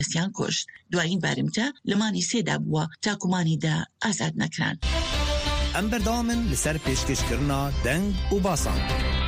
سیان کشت دوایین بارمتا لمانی سیدا بوا تاکومانی دا آزاد نکران. ام بردامن لسر پیشکش کرنا دنگ و باسان.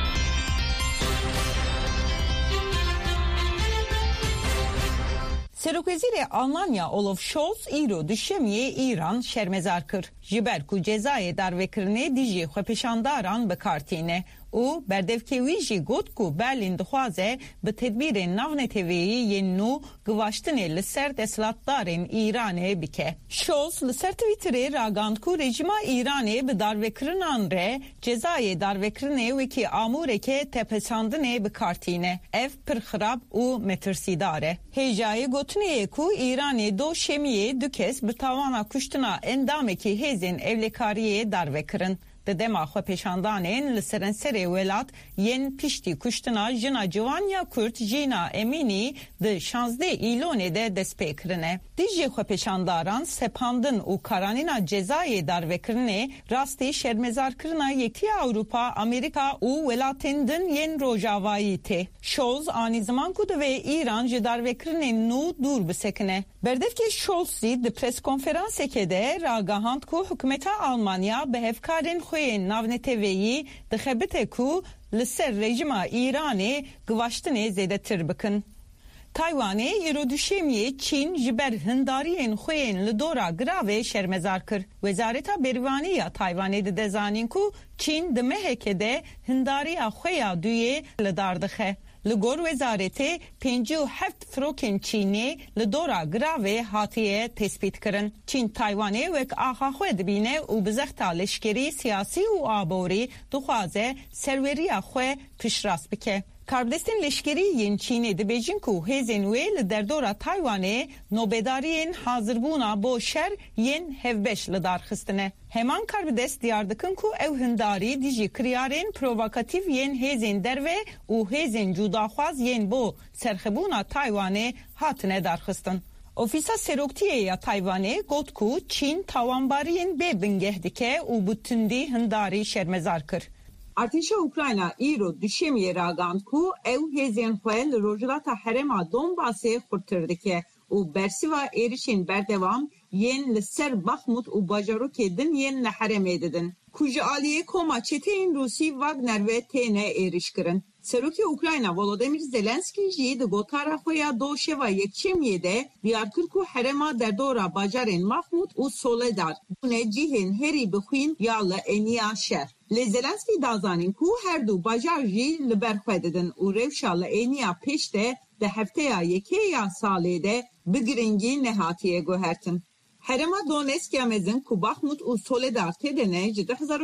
Serokvezîr Almanya Olaf Scholz îro dişemiyê İran şermezar kir. Ji ber ku cezayê darvekirinê dijî xwepeşandaran bikartîne. û berdevkevî jî got ku Berlin dixwaze bi tedbîrên navneteviyî yên nû givaştinê li ser deshilatdarên Îranê bike. Scholz li ser Twitterê ragand ku rejima Îranê bi darvekirinan re cezayê darvekirinê wekî amûreke tepesandinê bikartîne. Ev pir xirab û metirsîdar e. Hêjayê gotinê ku Îranê do şemiyê du kes bi tawana kuştina endamekî hêzên evlekariyê darvekirin. De dema xwepeşandanên li serenserê welat yên piştî kuştina jina Civanya Kurt Jina Eminî di 16 îlonê de destpêkirine. Dijî xwepeşandaran sepandin û karanîna cezayê darvekirinê rastî şermezarkirina Yekî Avrupa, Amerîka û welatên din yên Rojavayî tê. Scholz anî ziman ku divê İran ji darvekirinên nû dûr bisekine. Berdevkê Scholzî di preskonferansekê de ragihand ku hikûmeta Almanya bi hevkarên xwên navneteviyî dixebite ku li ser rejima İranê givaştinê zêdetir bikin. Taywanê îro duşemiyê Çîn ji ber hindariyên xwên li dora giravê şermezar kir. Wezareta Berîvanî ya Taywanê dide zanîn ku Çîn di mehekê de hindariya xwe ya duyê li dar dixe. Li gor wezaretê 57 firokên Çînê li dora giravê hatiye tespît kirin. Çîn Taywanê wek axa xwe dibîne û bi zexta leşkerî, siyasî û aborî dixwaze serweriya xwe piştrast bike. Karbidestên leşkerî yên Çînê dibêjin ku hêzên wê li derdora Taywanê nobedariyên hazirbûna bo şer yên hevbeş li dar xistine. Heman karbidest diyar dikin ku ew hindarî dijî kiryarên provokatîv yên hêzên derve û hêzên cudaxwaz yên bo serxebûna Taywanê hatine darxistin. Ofîsa Seroktiyê ya Taywanê got ku Çîn tawanbariyên bê bingeh dike û bi tundî hindarî şermezar kir. Artêşa Ukrayna îro duşemiyê ragand ku ew hêzên xwe li rojhilata herêma Donbasê xurtir dike û bersiva êrişên berdewam yên li ser Baxmut û bajarokê din yên li herêmê didin. Ku ji aliyê koma çeteyên Rûsî Wagner ve têne êrişkirin. Serokê Ukrayna Volodymyr Zelenskî jî di gotara xwe ya do şeva yekşemiyê de diyar kir ku herêma derdora bajarên Baxmut û Soledar bûne cihên herî bixwîn ya li eniya şer. Lê Zelenskî dazanîn ku her du bajar jî li ber xwe didin û rewşa li eniya pêş de di hefteya yekê ya salê de bi giringî nehatiye guhertin. Herêma Donetsk ya mezin ku Baxmut û Soledar têdene ji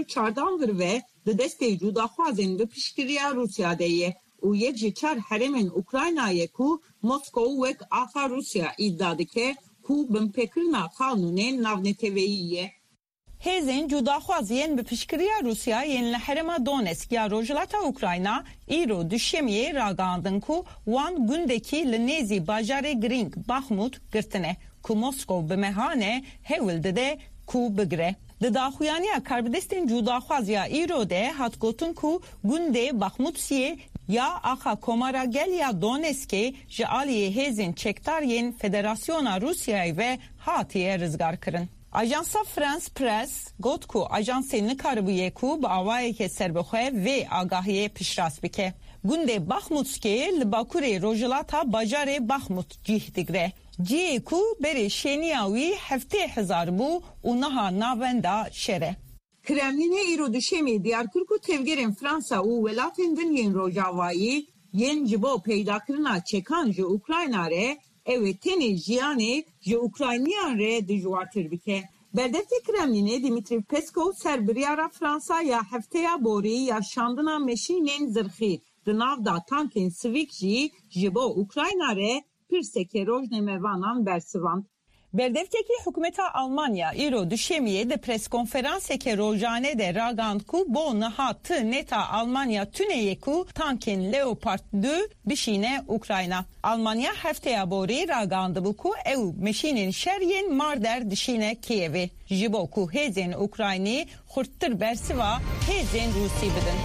2014 ve di destê cudaxwazên bi piştiriya Rûsya de ye û yek ji çar herêmên Ukraynayê ku Moskow wek axa Rûsya îddia dike ku binpêkirina qanûnên navneteviyî ye. Hêzên cudaxwaz yên bi piştiriya Rûsya yên li herêma Donetsk ya rojhilata Ukrayna îro duşemiyê ragandin ku wan gundekî li nêzî bajarê giring Baxmut girtine ku Moskow bi mehane hewil dide ku bigire. Di daxuyaniya karbidestên cudaxwaz ya îro de hat gotin ku gundê Baxmutsiyê ya axa komara gel ya Donetskê ji aliyê hêzên çekdar yên Federasyona Rûsyayê ve hatiye rizgar kirin. Ajansa France Press got ku ajansê nikaribiye ku bi awayeke serbixwe vê agahiyê piştrast bike. Gundê Baxmutskê li bakurê rojhilata bajarê Baxmut cih digre. Cihê ku berê şeniya wî 70,000 bû û niha navenda şere. Kremlinê îro duşemê diyar kir ku tevgerên Fransa û welatên din yên Rojavayî yên ji bo peydakirina çekan ji Ukrayna re ew ê tenê jiyanê ji Ukrayniyan re dijwartir bike. Berdevkê Kremlinê Dmitry Peskov ser biryara Fransa ya hefteya borî ya şandina meşînên zirxî di nav da tankên sivîk jî ji bo Ukrayna re pirseke rojnemevanan bersivand. Berdevkekî hikûmeta Almanya îro duşemiyê de preskonferanseke rojane de ragand ku bo niha ti neta Almanya tuneyê ku tankên Leopard 2 bişîne Ukrayna. Almanya hefteya borî ragandibu ku ew meşînên şer yên Marder dişîne Kievê ji bo ku hêzên Ukraynî xurttir bersiva hêzên Rûsî bidin.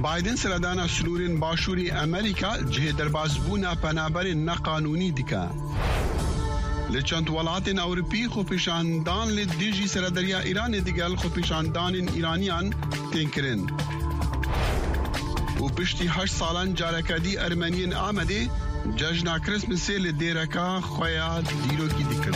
بايدن سردانا سنورين باشوري أمريكا جه دربازبونا پنابر نقانوني دكا لچند ولاتن أوروبي خو پیشاندان لديجي سردريا إيران ديگل خو پیشاندان إيرانيان تنكرن و پشتی 8 سالان جارکدی ارمنیین آمده جشن کریسمس لدیرکا خویا دیرو کی دکن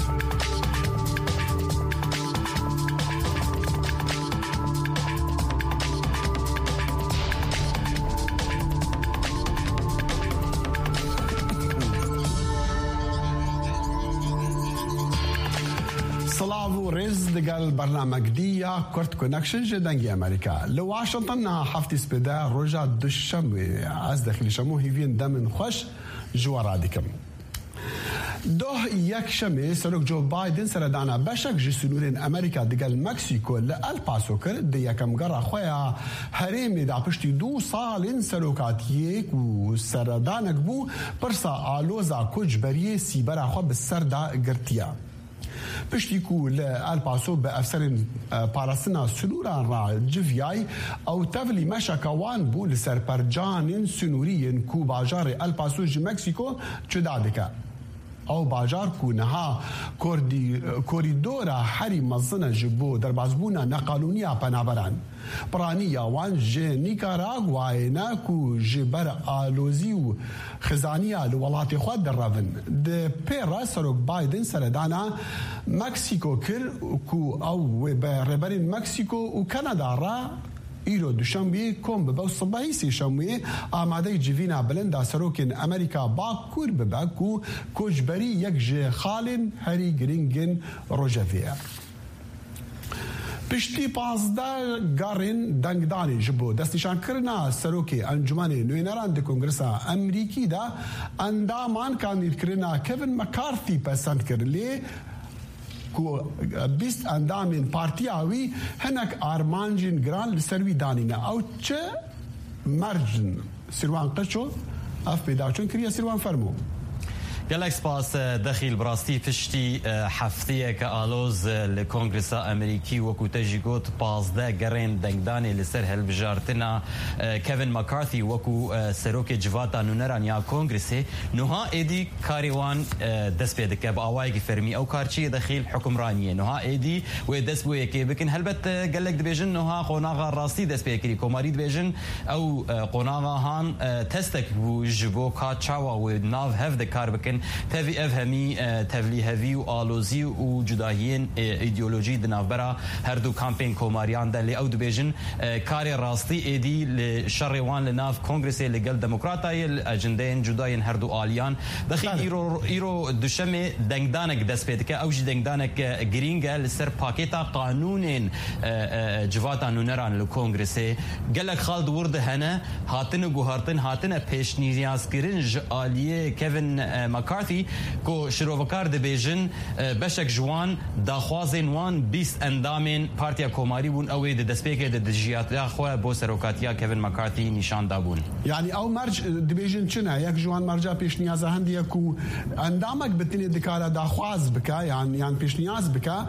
سلاو رز دقال برنامج ديا كورت كونكشن جدنجي أمريكا لواشنطن حفتي سبدا رجع دشم از داخل شمو هيفين دمن خوش جوارادكم ده یک شمه سرک جو بایدن سردانا بشک جسنورین امریکا دقال مکسیکو لالپاسو کرد ده یکم گره خویا هرمی دا پشتی 2 سال سرکات یک و سردانک بو پرسا آلوزا کجبری سیبرا خو بسر دا گرتیا پشتی کو لالپاسو به افسرین پاراسنا سنوران را جویای او تفلی مشکوان بو لسر پرجانین سنورین کو باجار الپاسو ج مکسیکو چدادکا او باجار کو نها کوریدورا حری مزنه جبو در بازبونا نقانونیا پنابران پرانیا وان جه نیکاراگوای ناکو جبر آلوزی و خزانیا لولات خود در روان ده پیرا سروک بایدن سردانا مکسیکو کر کو او بربرین مکسیکو و کانادا را ایرو دوشنبه کم بباو صباحی سی شنبه آماده جوینا بلندا سروکن امریکا باکور بباکو کجبری یک جه خالن هری گرینگن روژویه پشتی 15 گارین دنگدانی جبو دستیشان کرنا سروکی انجمن نوینران د کنگرس امریکی دا اندامان کاندید کرنا کوین مکارتی پسند کرلی کو 20 اندامین پارتیاوی هنک آرمانجین گران لسروی دانینا او چه مرجن سروان قشو اف پیدا چون کریا سروان فرمو گلک سپاس دخیل براستی پشتی هفته که آلوز لکنگرس امریکی وکو تجی گوت 15 گرین دنگدانی لسر هلبجارتنا کوین مکارتی وکو سروک جواتا نونران یا کنگرسی نوها ایدی کاریوان دست پیده که با آوائی که فرمی او کارچی دخیل حکمرانیه نوها ایدی و دست بویه که بکن هلبت گلک دبیجن نوها قوناغا راستی دست پیده کری کماری دبیجن او قوناغا هان تستک بو جبو کا چاوا و ناو هف دکار بکن تفی افهمی تفلی هوی و آلوزی و جداهین ایدئولوژی دنابرا هر دو کامپین کوماریان دلی او دبیجن کار راستی ایدی لشروان لناف کنگرس لگل دموکراتای اجندین جداهین هر دو آلیان دخیل ایرو دوشمه دنگدانک دست پیده که اوج دنگدانک گرینگه لسر پاکیتا قانونین جواتا نونران لکنگرس گلک خالد ورد هنه هاتن و گوهارتن هاتن پیش نیاز کرن آلیه کوین مکارتی کو شروعکار دبیجن بشک جوان داخوازن وان 20 اندامین پارتیا کوماری بون اوی د دسپیکه د دجیات خو بو سروکاتیا کوین مکارتی نشان دابون یعنی او مرج دبیجن چنه یک جوان مرجع پیش نیاز هندیه کو اندامک بتنی دکارا داخواز بکا یعنی پیش نیاز بکا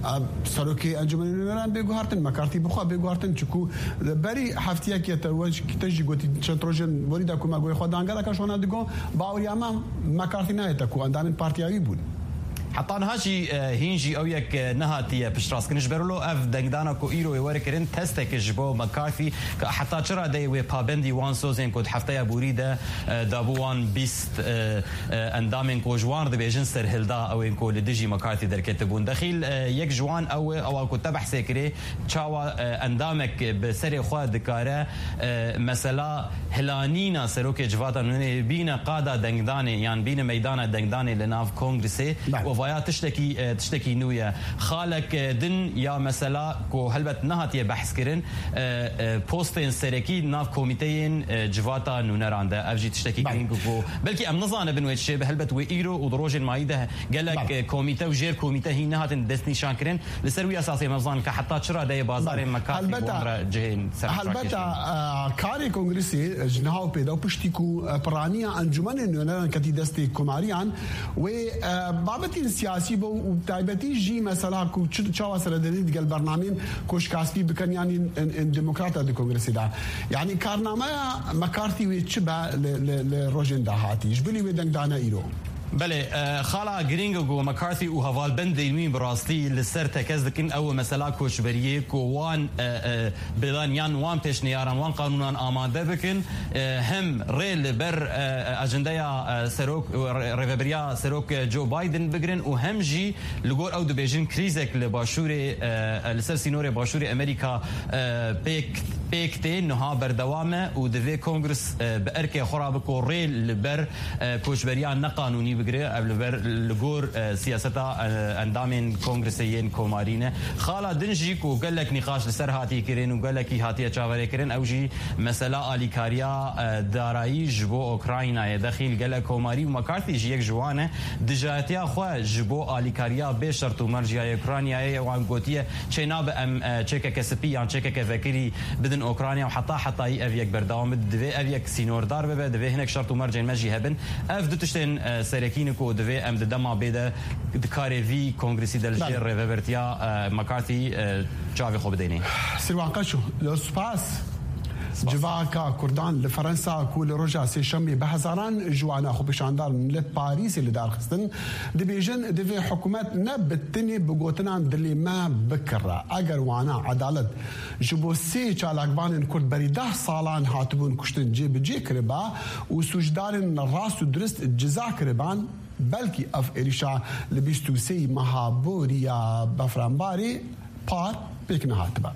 سروکی انجمن نوران بگوهرتن مکارتی بخوا بگوهرتن چکو بری هفتیه که توج کتجی گوتی چتروجن وريدا کوما گوی خود انگلا کشونا دگو باوریاما مکارتی نه تکو اندامن پارتیایی بود حتى هاجي هينجي او يك نهاتي بشراس كنش برلو اف دنگدانا كو ايرو وركرين تستك جبو مكارثي حتى چرا دي و پابندي وان سوزين كود هفته بوريده دابوان 20 اندامن كو جوان دبيجن سر هلدا او ان كو لدجي مكارثي دركتبون دخيل يك جوان او كو تبع سكري تشاوا اندامك بسر خو دكاره مثلا هلانينا سروك جواتا بين قاده دنگداني يعني بين ميدان دنگداني لناف كونغرسي وفايا تشتكي نويا خالك دن يا مثلا كو هلبت نهاتيه بحث كرن بوستين سركي ناف كوميتين جواتا نونراندا افجي تشتكي كو بلكي ام نظانه بنويت شي هلبت ويرو ودروجن مايده قالك كوميته وجير كوميته هي نهاتن دسني شانكرن لسروي اساسي مزان كحتى شرا داي بازار مكان جهين هلبتا كاري كونغرسي جناو بيدو بشتيكو برانيا انجمن نونران كتي دستي كوماريان و بابتين سیاسی بو و تایبەتی ژی مەسەلا و چاوە سەردەری دگەل بەرنامین کۆشکاسپی بکەن ینی دموکراتە دی کۆنگرسیدا یعنی کارنامەیە مەکارتی وێ چ بە لە ڕۆژێن داهاتیش بلی وێ دەنگدانە ئیرۆ بله خالا گرینگ و مکارتی و هوال بند علمی براستی لسر تکز دکن او مثلا کوچبریه کو وان بدان یان وان پیش نیارن وان قانونان آماده بکن هم ریل بر اجنده سروک ریوبریا سروک جو بایدن بگرن و هم جی لگور او دبیجن کریزک لباشور لسر سینور باشور امریکا پیکته نها بردوامه و دوی کنگرس به ارک خراب کو ریل بر کوچبریا نقانونی بگره ابلبر لگور سیاستا اندامین کنگرسیین کومارینه خالا دنجی کو گلک نقاش لسر هاتی کرن و گلکی هاتی چاوره کرن او جی مثلا آلیکاریا دارایی جبو اوکراینای داخل گلک کوماری و مکارتی جی یک جوانه دجاتیا خو جبو آلیکاریا به شرط و مرجعی اوکراینای و گوتیه چینا به ام چک کسپی یا چک فکری بدن اوکراینیا و حتی ای یک بردام دوی یک سینوردار به دوی هنک شرط و مرجع مجی هبن اف دتشتن سرکینکو دوی ام دما بیده دکاری وی کنگرسی دلجیر ریورتیا مکارتی چاوی خوب دینی سروان قشو لسپاس جواکا کردان لفرنسا کول رجا سیشمی به هزاران جوانا خو بشاندار لپاریس اللي دار خستن دبيجن دفي حكومات نبتني بقوتنا دلي ما بكرة اگر وانا عدالت جبو سي چالاقبان كرد بري 10 سالان هاتبون كشتن جيب جي كربا وسوجدارن راس درست جزا كربان بلكي اف اريشا لبيستو سي مهابوريا بفرانباري پار بيكنا هاتبا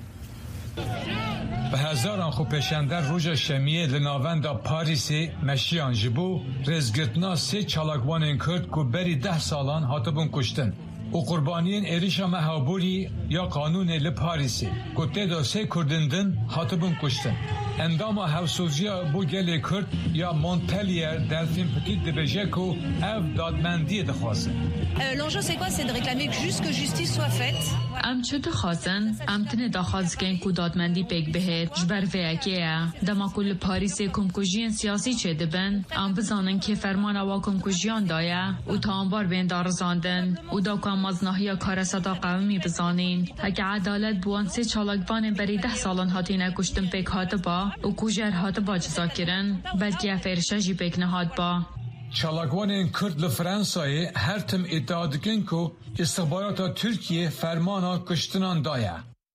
به هزاران خو پیشندر روژ شمیه لناوندا پاریسی مشیان جبو رزگرتنا سه چالاکوان کرد که بری 10 سالان هاتبون کشتن و قربانیین ایریشا مهابوری یا قانون لپاریسی که تیدا سه کردندن هاتبون کشتن اندام هفسوزیا بو گل کرد یا مونتلیر دلفین پتیت دبجه که او دادمندی دخواسته. L'enjeu c'est quoi? C'est de réclamer juste que justice soit faite. ام چه دخوازن؟ ام تنه دخواز کن که دادمندی پیک بهت جبر ویکیه دما کل پاریس کمکوژین سیاسی چه دبن ام بزانن که فرمان و کمکوژیان دایه و تا انبار بین دارزاندن و دا کام مزناهی کار صدا قومی بزانین هک عدالت بوان سه چالاکبان بری 10 سالان هاتی نکشتن پیک هات با و کوژر هات با جزا کرن بلکه افرشه جی پیک نهاد با چالاکوان کرد لفرانسای هر تم ادعا دکن که استخبارات ترکیه فرمانا کشتنان دایه.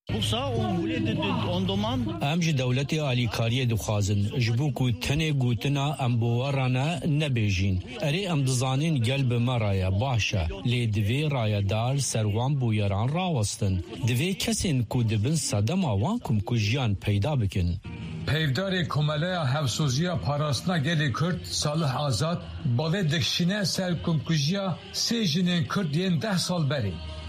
ام جی دولت آلیکاری دخوازن جبو کو تنه گوتنا ام بورانا نبیجین اری ام دزانین گلب مرایا باشا لی دوی رایا دار سروان بویران راوستن دوی کسین کو دبن صدم آوان کم کجیان پیدا بکن پیودار کماله هفسوزیا پاراستنا گلی کرد صالح آزاد باله دکشینه سر کمکوژیا سه جنین کرد ین 10 سال بری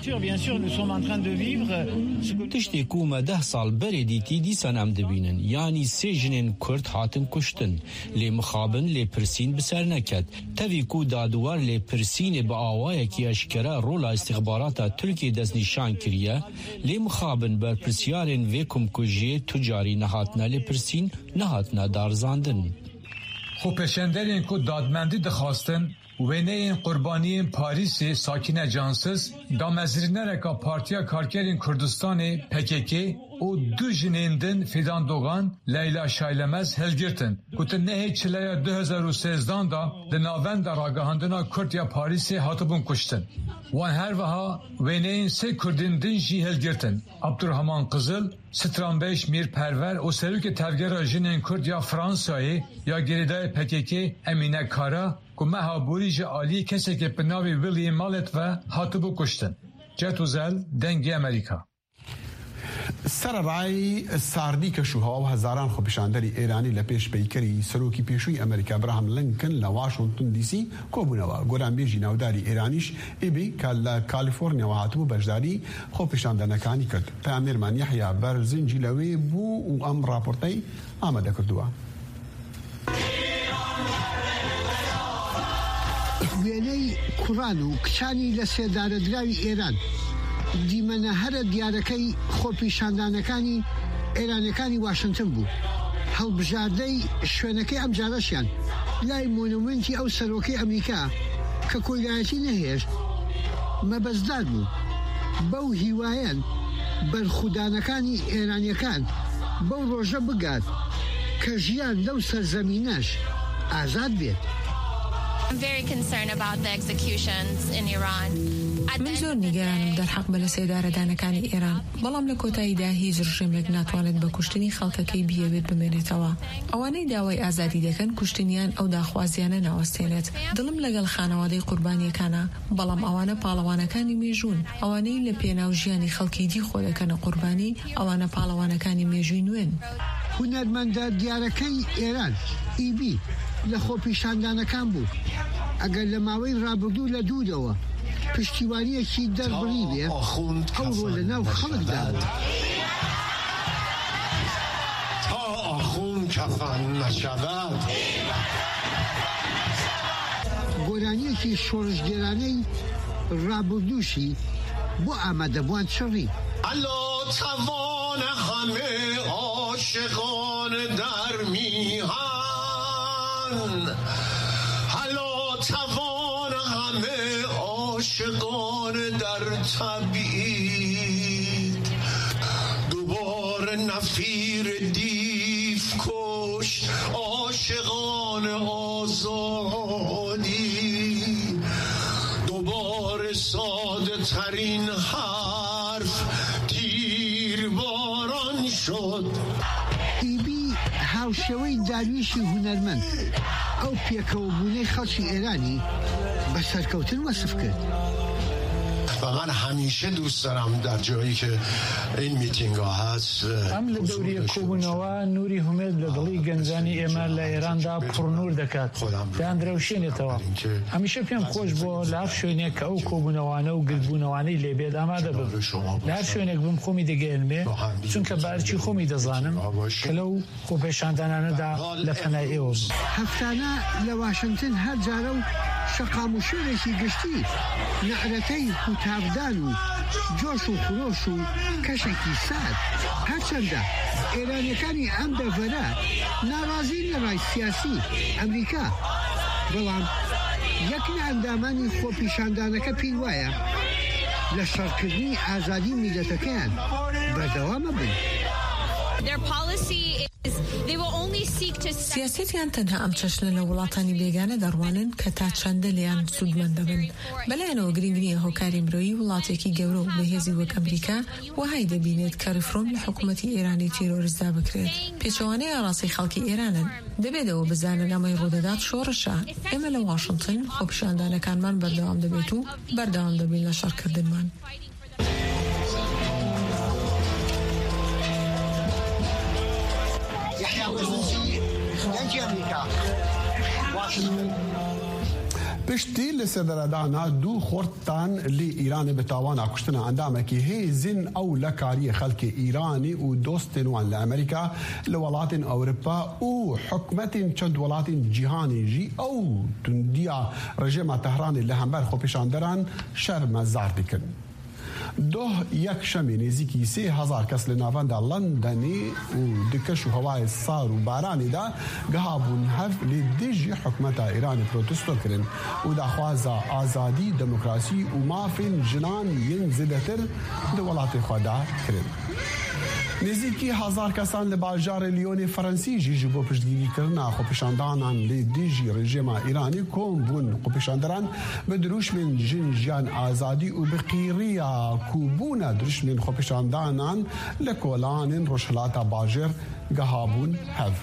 تشتی کومه 10 سال بری دیتی دیسان ام دبینن یعنی سه جنین کرد هاتن کشتن لی مخابن لی پرسین بسر نکد تاوی کو دادوار لی پرسین با آوائه کی اشکره رولا استخبارات ترکی دست نشان کریه لی مخابن بر پرسیارن وی کمکوژی تجاری نهاتنا لی پرسین نهاتنا دارزاندن خو پشندرین کو دادمندی دخواستن و این قربانی پاریس ساکن جانسز دامزرینه رکا پارتیا کارکرین کردستان PKK o دو جنیندن فیدان دوغان لیلا شایلمز هلگرتن گوتن نهی چلیا 2013 دا دناوند راگاهاندنا کردیا پاریس هاتبون کشتن وان هر وها وینین سه کردندن جی هلگرتن عبدالرحمن قزل سترانبیش میر پرور و سروک تفگر جنین کردیا فرانسایی یا گریدای PKK امینه کارا که مهابوری جا آلی کسی که پناوی ویلی مالت و هاتبو کشتن جتوزل دنگی امریکا سر رای ساردی کشوها و هزاران خو پیشاندری ایرانی لپیش پیکری سروکی پیشوی امریکا ابراهام لینکن لواشنطن دی سی کوبونوا گوران بیجی ناوداری ایرانیش ایبی کال کالیفرنیا و هاتبو بجداری خو پیشاندنکانی کرد پیامرمان یحیی برزنجی لوی بو و ام راپورتی آماده کردوها وێنەی کوڕان و کچانی لە سێدارەدراوی ئێران دیمەنە هەرە دیارەکەی خۆپیشاندانەکانی ئێرانەکانی واشنگتن بوو هەڵبژاردەی شوێنەکەی ئەم جارەشیان لای مۆنومنتی ئەو سەرۆکەی ئەمریکا کە کۆیلایەتی نەهێشت مەبەستدار بوو بەو هیوایەن بەرخودانەکانی ئێرانیەکان بەو ڕۆژە بگات کە ژیان لەو سەرزەمینەش ئازاد بێت. I'm very concerned about the executions in Iran. من زۆر نیگەرانم دەرحەق بە لە سێدارەدانەکانی ئێران، بەڵام لە کۆتاییدا هیچ ڕژێمێک ناتوانێت بە کوشتنی خەڵکەکەی بیەوێت بمێنێتەوە. ئەوانەی داوای ئازادی دەکەن کوشتنیان ئەو داخوازیانە ناوەستێنێت. دڵم لەگەڵ خانەوادەی قوربانیەکانە، بەڵام ئەوانە پاڵەوانەکانی مێژوون، ئەوانەی لە پێناو ژیانی خەڵکی دی خۆ دەکەنە قوربانی، ئەوانە پاڵەوانەکانی مێژووی نوێن. هونەرمەندە دیارەکەی ئێران ئیبی لە خۆپیشاندانەکان بوو. ئەگەر لە ماوەی ڕابردوو لە دوودەوە پشتیوانیەکی دەربڕی بێ ئەو ڕۆ لە ناو خەڵکدا تا ئاخون کەفەن نەشەوەد. گۆرانیەکی شۆڕژگێرانەی ڕابردووشی بۆ ئامادەبووان چڕی. ئەلۆ چەوان هەمێ عاشقان در میهن، هەلۆ چەوان هەمێ عاشقان در تبعید، دوباره نفیر دیو کش عاشقان آزادی، دوباره ساده ترین حرف تیرباران شد. ئیبی هاوشێوەی دارویشی هونەرمەند ئەو پێکەوەبوونەی خەڵکی ئێرانی بە سەرکەوتن وەسف کرد. و من همیشه دوست دارم در جایی که این میتینگ ها هست ئەم لە دەوری کۆبوونەوە نوری هومێد لە دڵی گەنجانی ئێمە لە ئێراندا پڕنور دەکات، دایاندرەوشێنێتەوە. هەمیشە پێم خۆش بۆ لە هەر شوێنێک کە ئەو کۆبوونەوانە و گرتبوونەوانەی لێبێت ئامادە بم. لە هەر شوێنێک بم خۆمی دەگەێنمێ، چونکە بارچی خۆمی دەزانم کە لەو خۆپێشاندانانەدا لە فەنای ئێوە بم. هەفتانە لە واشنگتن هەر جارە و شەقام و شوێنێکی گشتی نەعرەتەی کوتاودان و جۆش و خۆش و کەشێکی سات. هەرچەندە ئێرانیەکانی ئەم دەڤەرە ناڕازی لە ڕای سیاسی ئەمریکا، بەڵام یەک لە ئەندامانی خۆپیشاندانەکە پێی وایە لە شەڕکردنی ئازادی میلەتەکەیان بەردەوامە بن. سیاسەتیان تەنها ئەم چەشنە لە وڵاتانی بێگانە دەڕوانن کە تا چەندە لیان سوودمەند دەبن. بەلایەنەوە گرنگنیە هۆکاری مرۆیی وڵاتێکی گەورە و بەهێزی وەک ئەمریکا وهای دەبینێت کە ریفۆرم لە حکوومەتی ئێرانی تیرۆریستدا بکرێت. پێچەوانەی ئاڕاستی خەڵکی ئێرانن، دەبێتەوە بزانن ئەمەی ڕوودەدات شۆڕشە. ئێمە لە واشنگتن خۆپیشاندانەکانمان بەردەوام دەبێت و بەردەوام دەبین لە شەڕکردنمان. پشتی لسدردانا دو خورتان لی ایران بتاوان کشتن اندامه که هیزن او لکاری خلق ایرانی و دوستن وان لامریکا لولات اوروپا و حکمت چند ولات جهانی جی او تندیا رژیم تهران لهمبر خوپشاندران شرم زار دکن. دو یک شمی نزدیکی 3000 کس لناوند لندنی و دکش و هوای سار و بارانی دا گهابون هف لدیجی حکمت ایران پروتستو کرن و دخواز آزادی دموکراسی و مافین جنان ین زدتر دولات خدا کرن. نزدیکی 1000 کسان لباجار لیون فرانسی جی بو پشتگیری کرنا خوپشاندانان لدیجی رژیم ایرانی کم بون خوپشاندران به دروش من جنجان آزادی و بقیریا کوبون دروش من خوپشاندانان لکولان روشلاتا باجر گهابون هف.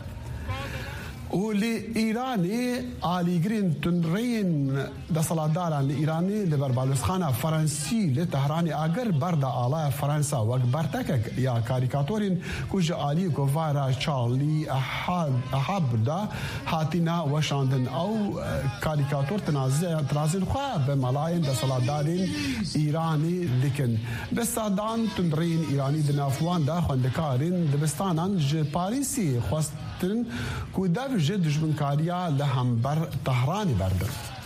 ولإيراني آليجرين تنرين دصلاداران لإيراني لبربالوسخانة فرنسي لتهراني أجر بردا آلا فرنسا وقبرتك يا كاريكاتورين كوج آلي كوفارا تشارلي أحبدا هاتينا وشاندن أو كاريكاتور تنازل خوا بملايين دصلادارين إيراني لكن بستادان تنرين إيراني دنافوان دا خندكارين دبستانان باريسي خواستن كوداف جد جبنكاريا لهمبر طهراني بردر.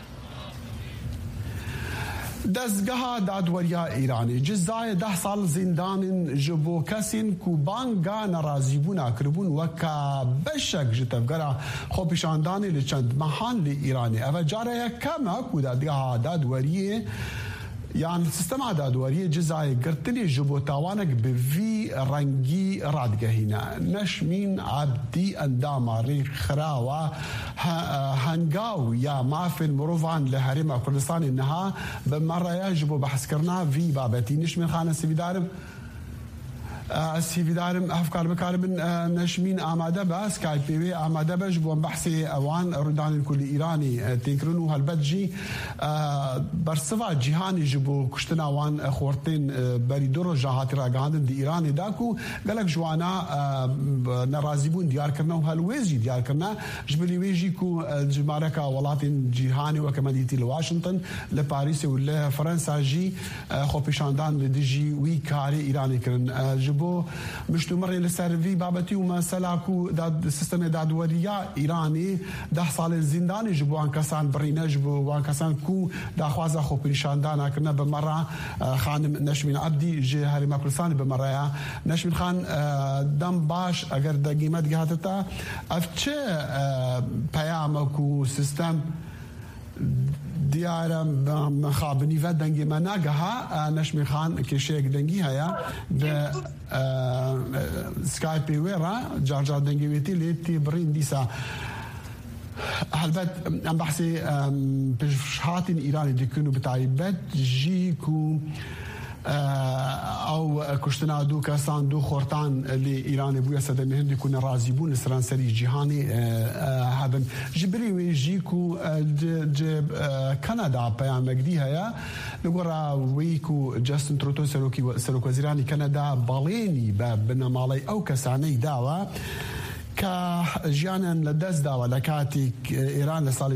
دزگاه دادوریا ایرانی جزای 10 سال زندان جبو کسین کوبانگا نرازیبونا کربون وکا بشک جتفگرا خوپیشاندانی لچند محان لی ایرانی او جاره کما کو دادگاه دادوریه يعني سيستم دادواري جزاي قرتلي جبو تاوانك بفي رنجي رادقهينا نشمين عبدي انداما ريخ خراوة هنقاو يا ما في المروفان لهريمة كردستان انها بمرة يجبو بحث كرنا في بابتي نشمين خانة سيفيدارم سيفيدارم أفكار بكارم نشمين آمادة بس كاي بي آمادة بش بوم بحثي أوان ردان كل إيراني تنكرنو هالبدجي برصفة جهاني جبو كشتنا وان خورتين بري دورو جهاتي راقاندن دي إيراني داكو قالك جوانا نرازيبون ديار كرنا وهالويزي ديار كرنا جبلي ويجي كو جماركا ولاتين جهاني وكمديتي لواشنطن لباريس ولا فرنسا جي خوبيشاندان لديجي وي كاري إيراني كرن بو مشتو مري لسرفي بابتي وما سلاكو داد سيستم دادوريا ايراني 10 سال زنداني جبو ان كسان برينا جبو ان كسان كو دا خوازا خو بريشاندانا كنا بمره خانم نشمين عبدي جي هاري ماكلسان بمره نشمين خان دم باش اگر د قیمت گهاتتا افچه پیامکو سیستم دیارم مخابنی و دنگی مناگها نشمی خان کشیک دنگی هیا به سکایپی ویرا جارجار دنگی ویتی لیتی برین دیسا هلبت ام بحثی بشهاتین ایرانی دیکنو بتایبت جی کو او كشتنا دو كاسان دو خورتان لإيران بويا سدم هند يكون رازيبون سران سري جهاني هذا جبري ويجيكو كندا بيان مجديها يا نقرا ويكو جاستن تروتو سلوك وزيراني كندا باليني بنا مالي او كساني داوا كجانا لدز داوا لكاتي إيران لسال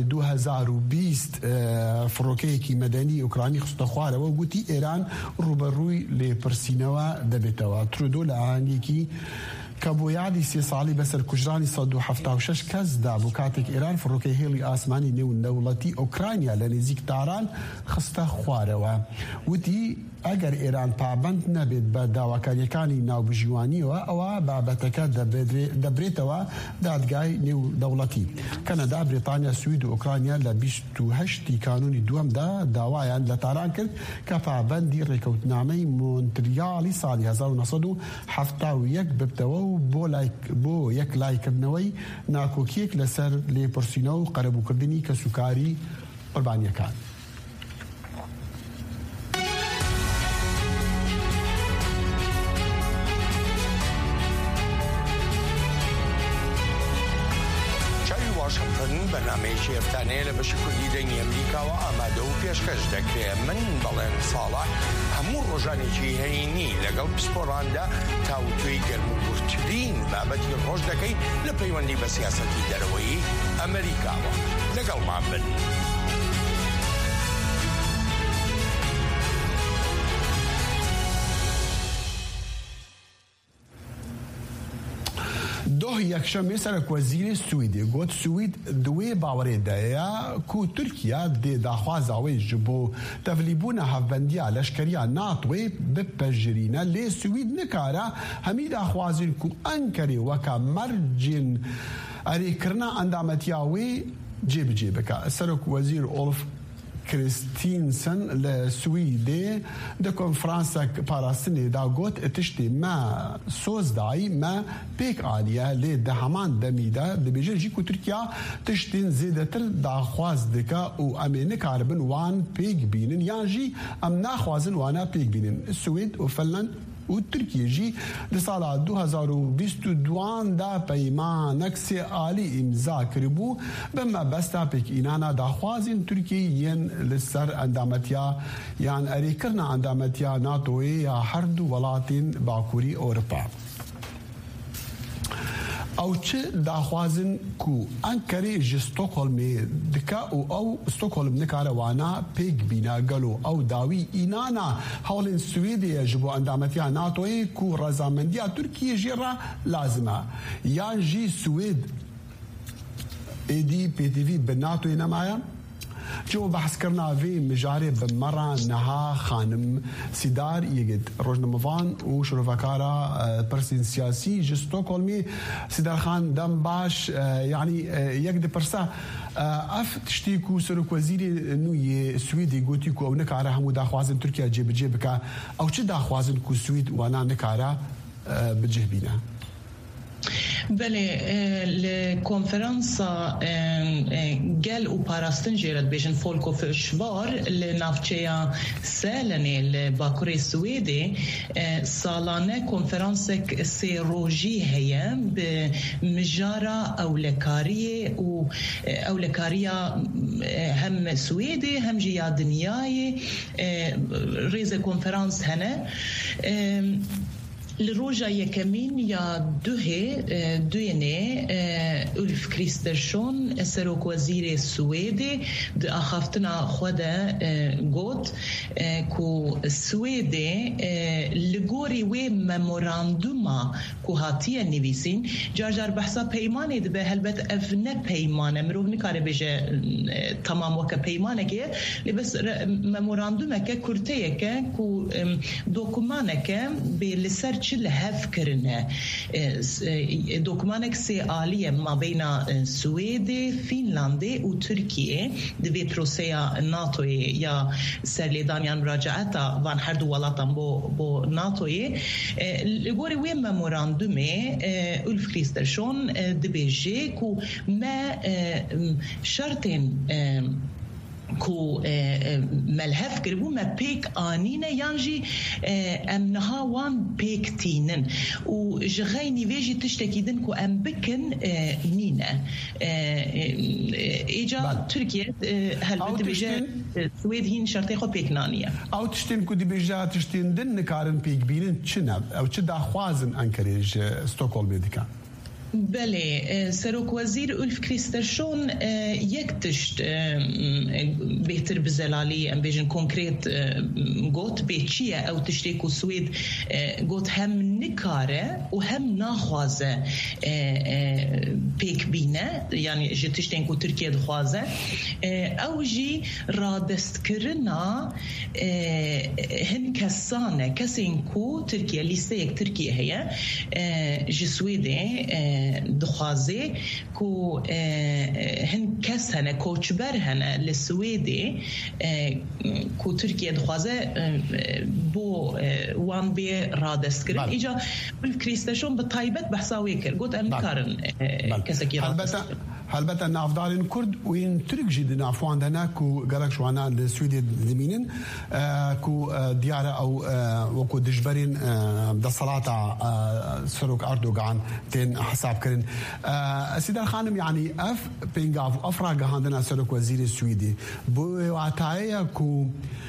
2020 فروكيكي مدني أوكراني خصوصا خوارة وقوتي إيران روبروي لبرسينوا دبتوا ترودو لعانيكي كابويادي 3 سالي بس الكجراني صدو 76 كز دابو كاتك إيران فروكي هيلي آسماني نيو دولتي أوكرانيا لنزيك تاران خصوصا خوارة ودي اگر ایران پابند نبید به داواکاریەکانی ناوبژیوانیەوە ئەوە بابەتەکە دەبرێتەوە دادگای نێودەوڵەتی. کەنەدا، بریتانیا، سوید و ئوکرانیا لە 28 کانونی دووەمدا داوایان لە تاران کرد کە پابەندی ڕێکەوتنامەی مۆنتریالی ساڵی 1970 ببتەوە و بۆ یەک لایکردنەوەی ناکۆکیەک لەسەر لێپرسینەوە و قەرەبووکردنی کەسوکاری قوربانیەکان. بەنامەیەکی هەفتانەیە لە بەشی کوردی دەنگی ئەمریکاوە ئامادە و پێشکەش دەکرێت. من بەڵێن ساڵح هەموو ڕۆژانێکی هەینی لەگەڵ پسپۆڕاندا تاوتوێی گەرم و گورتترین بابەتی ڕۆژ دەکەی لە پەیوەندی بە سیاسەتی دەرەوەی ئەمریکاوە. لەگەڵمان بن. دوه یکشەمێ سەرۆکوەزیری سویدی گوت سوید دوێ باوەڕێدایە کو تورکیا دێ داخوازاوەی ji بۆ تەڤلیبوونە هەڤبەندیە لەشکریە ناتوێ بپەژرینە لێ سوید نکارە هەمی داخوازین کو ئەنکەرێ وەکە مەرجین ئەرێکردنا ئەندامەتیاوێ جێبجێ بکە. سەرۆکوەزیر ئۆلف كريستينسن لسويدي د كونفرانسا باراستني دا غوت تشتي ما سوزداي ما بيك عاليه لي دهمان دميدا دبيجي جيكو تركيا تشتين زيدتر دا خواز دكا او امين كاربن وان بيك بينن يانجي ام ناخوازن وانا بيك بينن السويد وفنلند وتركيا جي لسال 2022 دا پیمانک سیالی امضا کربو بما بستا پیک اینانا داخوازین ترکیه ین لسر اندامتیا یان اریکرنا اندامتیا ناتوی یا هر دو ولاتین باکوری اروپا. او چه داخوازن کو انکری جی ستوکهلمی دکا او ستوکهلم نکاره وانا پیگ بینا گلو او داوی اینانا حول سویدی جبو اندامتیا ناتوی کو رضامندی ترکیه جیرا لازمه یان جی سوید ایدی پی تی وی به ناتوی نمایا جو بحث كرنا في مجاري بمرة نها خانم سيدار يجد روجنموفان وشرفكارا برسين سياسي جستوكولمي سيدار خان دم باش يعني يجد برسا اف تشتيكو سرك وزيري نو سويدي قوتيكو او نكاره همو داخوازن تركيا جيب جيبكا او چه داخوازن كو سويد وانا نكاره بجهبينا بله الكونفرنسا قال وباراستن جيرد بيجن فولكو في شبار لنافچيا سالني الباكوري السويدي سالانه كونفرنسك سيروجي هي بمجارة أولكارية وأولكارية هم سويدي هم جيا دنياي ريزة كونفرنس هنا الروجا يكمين يا دوهني ألف كريسترشون سروك وزير السويدي أخافتنا خدا قوت كو السويدي لغوري وي ميموراندوما كو هاتيا نويسين جار بحثا بيماني دبه هلبت أفنى بيمانة مروف نكاري بيجا تمام وكا بيمانة لبس ميموراندوما كورتية كو دوكومانة بلسرچ لهف كرنا دوكمانك سيالية ما بين السويد فنلندا وتركيا دبي بروسيا ناتو يا سرليدانيا مراجعتها وان هردو ولاتن بو ناتو لغوري وين ميموراندومي ألف كريسترشون دبي جيكو ما شرطين كو ملهف كربو ما بيك آنينة يانجي ام نهاوان بيك تينن وجغيني فيجي تشتكيدن كو ام بكن نينة ايجا تركيا هل بيجا سويد هين شرطي خو بيك نانية او تشتين كو دي بيجا تشتين دن نكارن بيك بينن چنب او چه دا خوازن انكريج ستوكولم ديكا بله سروک وزیر ألف كريسترشون يكتشت بهتر بزلالي ام بيجن كونكريت قوت بيتشيه او تشتيكو سويد قوت هم نكاره وهم ناخوازه بيك بينا يعني جي تشتينكو تركيا دخوازه او جي رادست كرنا هن كسانه كسينكو تركيا ليستيك تركيا هي جي سويدي دخوازي كو هن كس هنا كوچبر هنا للسويدي كو تركيا دخوازي بو وان بي رادست كرن ايجا بالكريستاشون بطايبت بحساوي كر قلت ام كارن كسكي هلبتا نافدارين كرد وين ترك جد نعفو عندنا كو قالك شو عنا السويدي دمينين كو ديارة او وكو دجبرين دا صلاة سروك أردوغان تين حساب كرن سيدار خانم يعني اف بينغاف افراغ عندنا سروك وزير السويدي بو وعتايا كو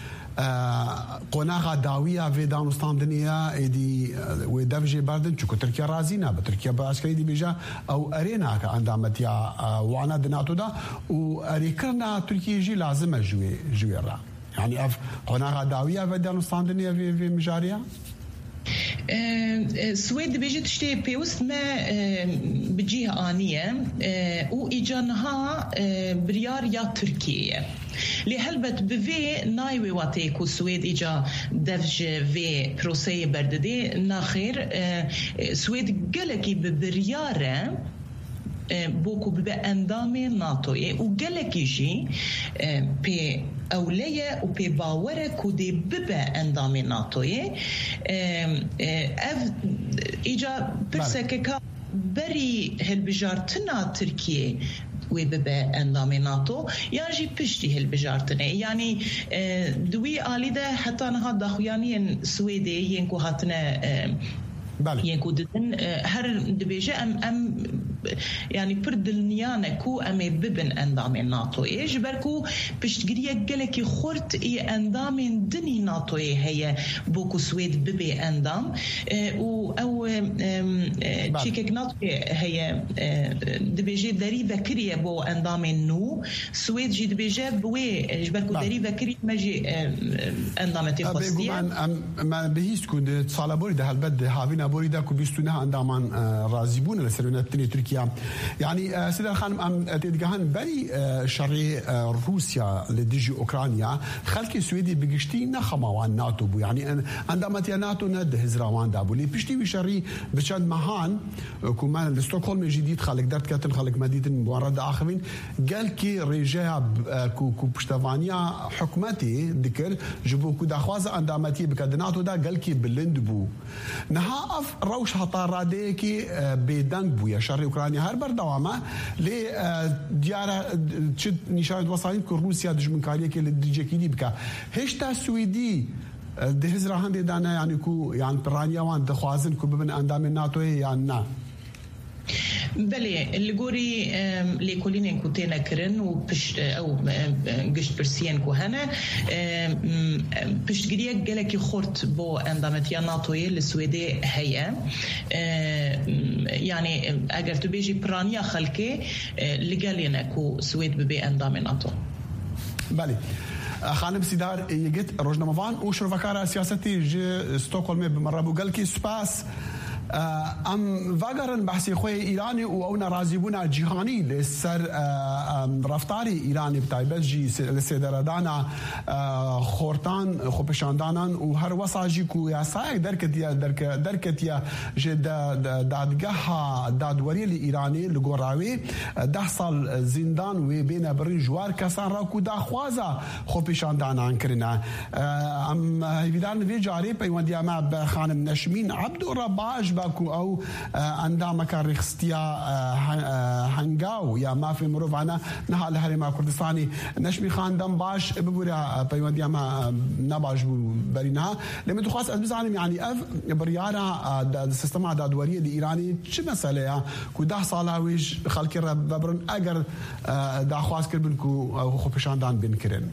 قناغا داوية في دانستان دنيا ايدي ودفجي باردن چوكو تركيا رازينا بتركيا باشكري دي بيجا او ارينا كاندامت يا وانا دناتو دا واريكرنا تركيا جي لازم جوي را يعني اف قناغا داوية في دانستان دنيا في مجاريا سويد بيجي تشتي بيوست ما بجيها آنية وإجانها بريار يا تركيا لهلبت بفي نايوي واتيكو سويد إجا دفج في بروسي برددي ناخير سويد قلقي ببريارة بوكو ببا اندامي ناتوي وقالك يجي بي أولية وبي باورة كودي ببا اندامي ناتوي إيجا برسككا بري هالبجارتنا تركيا وببا اندامي ناتو ياجي بشتي هالبجارتنا يعني دوي آليدا حتى نها داخوياني سويدي ينكو هاتنا ينكو ددن هر دبيجة أم يعني برد النيانة كو أمي ببن أندامي ناتو إيش بركو بشتقريا قلكي خورت إيه أندامي دني ناتو إيه هي بوكو سويد ببي أندام أو تشيكك ناتو هي دبيجة دريبة كريا بو أندامي نو سويد جي دبيجة بوي جبركو دريبة كريا ماجي أندامي تخوستيا ما بهيس كود صالبوري ده هالبد هافينا بوري ده كو بيستونها أندامان رازيبون لسرونات تني تركيا تركيا يعني سيدة الخانم أم تدقهن بري شرعي روسيا لديجي أوكرانيا خلقي سويدي بقشتي نخما وان ناتو بو يعني عندما تيا ناتو ند هزراوان دابو لي بشتي وشري بشان مهان كمان لستوكهولم جديد خلق درت كاتن خلق مدينة مورد آخرين قال كي رجاء كو بشتوانيا حكومتي ذكر جبو كو دخواز عندما تي بكدناتو دا قال كي بلند بو نها اف روش هطار راديكي بيدنگ بو يا شرعي أوكرانيا هر بردوامه لي ديارة تشد نشاهد وصالين كو روسيا دجمن كاريكي لديجيكي دي بكا هشتا سويدي دهز راهن دي دانا يعني كو يعني برانيا وان دخوازن كو ببن اندام الناتو يعني نا بله الجوري لكلين كوتينا كرن وبش أو قشت برسيان كوهنا بش جريا جلك خورت بو اندامتيا ناتوية للسويدي هيا يعني أجر تبيجي برانيا خلكي لجالينا كو سويد ببي اندام ناتو. بله خانم سيدار يجت روجناموفان وشرفكارا سياستي جي ستوكهولم بمرابو قالكي سباس ام واگرن بحثی خوی ایرانی و اون رازیبونا جهانی لسر رفتاری ایرانی بتایبت جی لسیدردانا خورتان خوپشاندانان و هر وساجی کو یاسای درکتیا جد دادگاه دادوری ایرانی لگوراوی 10 سال زندان و بین برین جوار کسان را کو داخوازا خوپشاندانان کرنا ام هیدان وی جاری پیوندیا ما خانم نشمین عبدالرباج باكو او عندما كان رخصتيا هنگاو يا ما في مروفانا نهال هرما كردستاني نشمي خان دم باش ببورا بيوديا ما نباش برينا لما تخاص ازبزانم يعني اف بريانا السيستم دادوريه الايراني شو مساله كو 10 صالاويج خلك ببرن اگر داخواز كربنكو او خوبشاندان بنكرن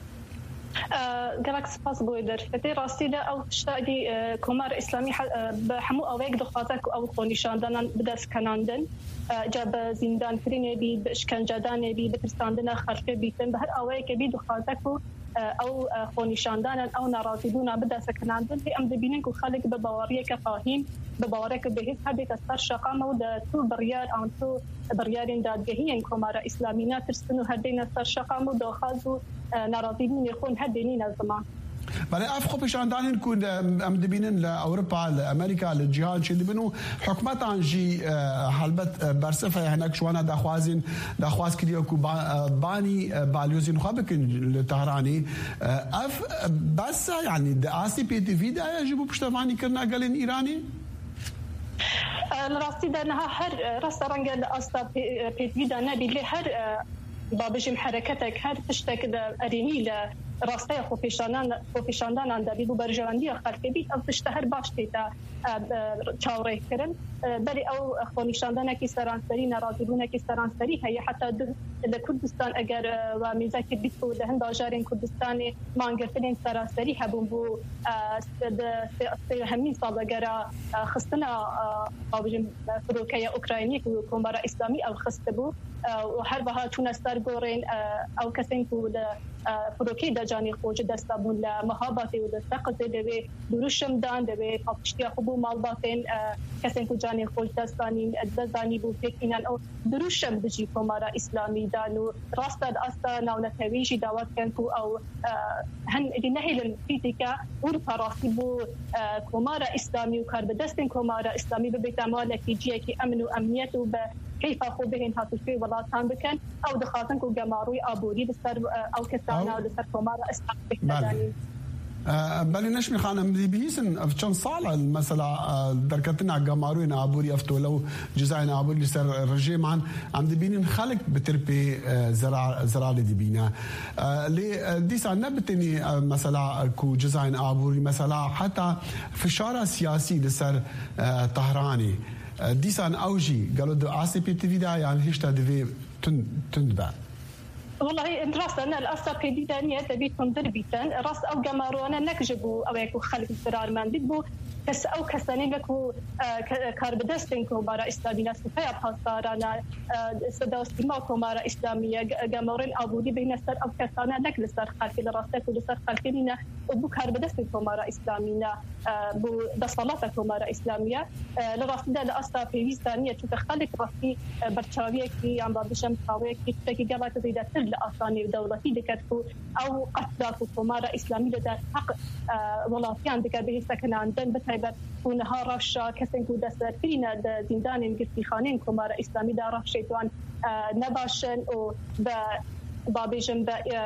گەلک سپاس بۆی دەرفەتەی ڕاستیدا ئەو شتادی کۆمار ئیسلامی بە هەموو ئەوەیەک دەخوازێت ئەو خۆنیشاندانان بدەستکەناندن جا بە زیندانکردنێ بی بە شکنجەدانێ بی بەترساندنە خەرفێ بیتن بە هەر ئەوەیەکە بی دەخوازێت و ئەو خۆنیشاندانان ئەو ناڕازیبوونا بدەستکەناندن ئەم دەبینن و خەڵک بە باوەڕیەکە فاهیم بە باوەڕێکە بەهێز هەبێتە سەر شەقامە و دەتو بڕیار ئەوان تۆ بڕیارین دادگەهیان کۆمارە ئیسلامی ناترسن و هەردەینە سەر شەقام و داخواز و ناڕازیبوونی خۆن هەردێنینە زمان بله اف خوبشاندان كون ام دبينن لاوروبا لامريكا للجهان شي دبنو حكومات انجي حلبت برسفه هناك شوانا داخواز كديو كو باني باليوزين خابكن لطهراني اف بس يعني داسي بي تي في دا يجيبوا بشتفاني كرنا قالين ايراني الراستي دانها هر رستوران استا بي تي دا نبي لي هر بابجم حركتك هر تشتك اريني ل راستای خوپیشاندان دادی بو برجواندی خلقی بیت او تشتهر باش تیتا چاوره کرن بلی او خونیشاندان کی سرانسری ناراضیبونه کی سرانسری هي حتی لکردستان اگر و میزاکی بیت بو دهن باجارین کردستانی مانگرتنین سرانسری هبون بو همین سال اگر خستنا بابجم فروکای اوکراینی کو کمبارا اسلامی او خست بو و هر بها تونستار گورین او کسین کو فروکی دجانی خوج دستابون لمهاباتی و دستقزه دوی دروشم دان دوی پاپشتی خوبو مالباتین کسین کو جانی خوج دستانی دزانی بو فکرینن او دروشم بجی کمارا اسلامی دانو راستاد استا ناونتویجی دعوت کن کو او هن دی نهیل الفیزیکا اروپا راستی بو کمارا اسلامی و کار بدستین کمارا اسلامی ببیت مالکی جیه کی امن و امنیت و كيف أخذ بهن هاتوشي ولاتان بكن أو دخاتن كو جماروي أبوري بسر أو كسانا أو بسر كمارا استقبل بلی نشمی خانم دی بیسن چند سال مثلا درکتنا جماروی نابوری افتو لو جزای نابوری سر رژیم عم دبینن خلق بتربي زرع دبینا لی دیسا نبتنی مثلا کو جزای نابوری مثلا حتی فشار سیاسی لسر طهراني ديسان اوجي قالوا دو عاصي بي تي في دا يعني هشتا دي تندبا والله ان راس انا الاسا بي دي دانيه تبي تندر بيتن راس او جمارونا نكجبوا او يكو خلق فرار من دبو کس او کسانی لکو کار بدستن کو مارا اسلامی ناس پیا پاسارانا صداوستی ما کو مارا اسلامیه گمورن ابودی بین سر او کسانه نکل سر خلفی لراسته کو سر خلفینا بو کار بدستن کو مارا اسلامینا بو دصلات کو مارا اسلامیه لراسته لاصلا في ثانيه تخلق راسي برشاويه كي عم بشم قويه كي تكي قبل تزيد تل اصاني دولتي دكتو او قتلات کو مارا اسلامي ده حق ولاتيان دك به سكن عندن بتايبت ونهار رشا كسن کو دسر فينا زندان قفتي خانين کو مارا اسلامي ده رف شيطان نباشن و بابيجن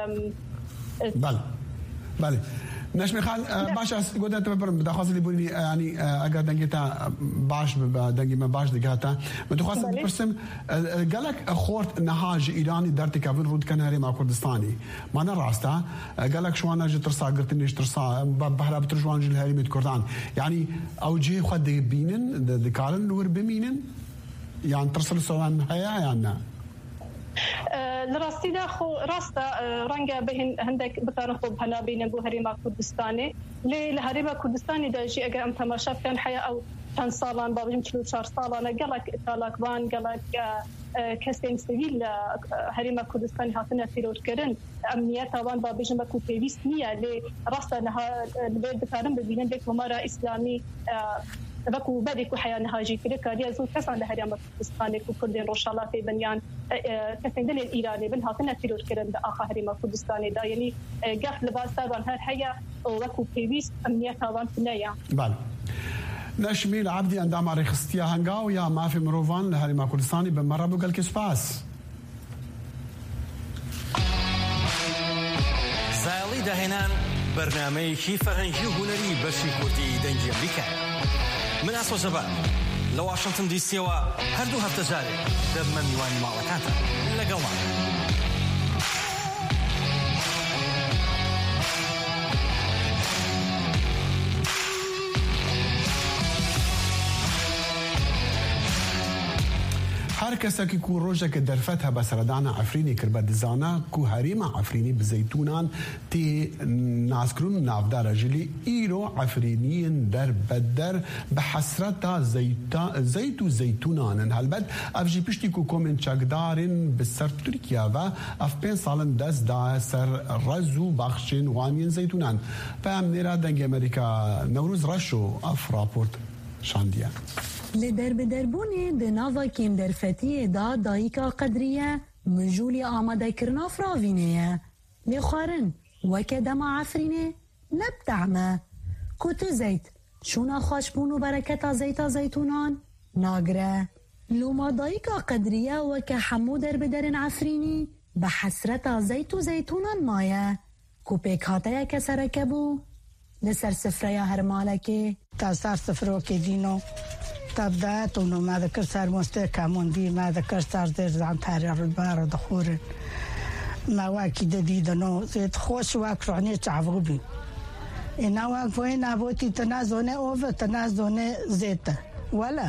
بله نشمی خال باش از گودت بپرم بدخواست لیبونی یعنی اگر دنگی تا باش دنگی ما باش دگاتا بدخواست بپرسم قالك خورت نهاج ایرانی در تکون رود کناری ما کردستانی ما نراستا قالك شو انا جت رصا قلت ليش ترصا بحرا بترجوان جل هاري كردان يعني او جي خد بينن ذكارن ور بمينن يعني ترسل سوان هيا يعني لراستي دا خو راستا رنگا بهن هندك بتار خوب هنا بين بو هريما كردستاني لهريما كردستاني دا جي اگر ام تماشا كان حياه او كان صالان بابجم 4 صالان قالك طالقان قالك كسين سيفيل هريما كردستاني هاتنا تيرور كرن امنيه طبعا بابجم بكو بيستنيه لراستا نها البلد بتارم ببينن بك مره اسلامي بكو بديكو حياه نهاجي كده يزو كسان لهريما كردستاني كردين روشالات بنيان كسين دل الايراني بن هاتنا تيرور كرن دا اخ هريما كردستاني دا يعني قف لباس طبعا هر حياه وكو بيست امنيه طبعا فنيا بله نشميل عبدي عندما رخصتيا هنغاو يا ما في مروفان لهريما كردستاني بمره بقول كسباس زايلي دهنان برنامج فرنجي هنري بشي كردي دنجي امريكا من اسوا شباب لو واشنطن دي سي هردو هفتجاري دب من يوان مالكاتا لقلمان هر کسی که کو روزه که درفتها بسردان عفرینی کرد زانا کو حریم عفرینی بزیتونان تی ناسکرون نافدار جلی ایرو عفرینین در بدر بحسرتا زیتو زیتونان هلبد افجی پشتی کو کومن چقدارن بسر ترکیه و اف 5 سالن دست دا سر رزو بخشن وامین زیتونان فهم نیرا دنگ امریکا نوروز رشو اف راپورت شاندیه لدرب دربوني دنافا كيم درفتي دا دايكا قدرية مجولي آماده كرنا فراوينية لخارن وكدما عفريني نبتعمه كتو زيت شونا خاشبون وبركتا زيتا زيتونان ناقرة لوما دايكا قدرية وكحمو درب درن عفريني بحسرتا زيتو زيتونان مايا كوبيك هاتايا كسركبو لسر سفريا هرمالكي تاسار سفروكي دينو تبدأ تونو ما ذكر صار مستكمل دي ما ذكر صار عن تاريخ البار دخور ما واكي جديد نو زيت خوش واك رعني تعبوبي إنا واك وين أبوتي تنازونه أوف تنازونه زيت ولا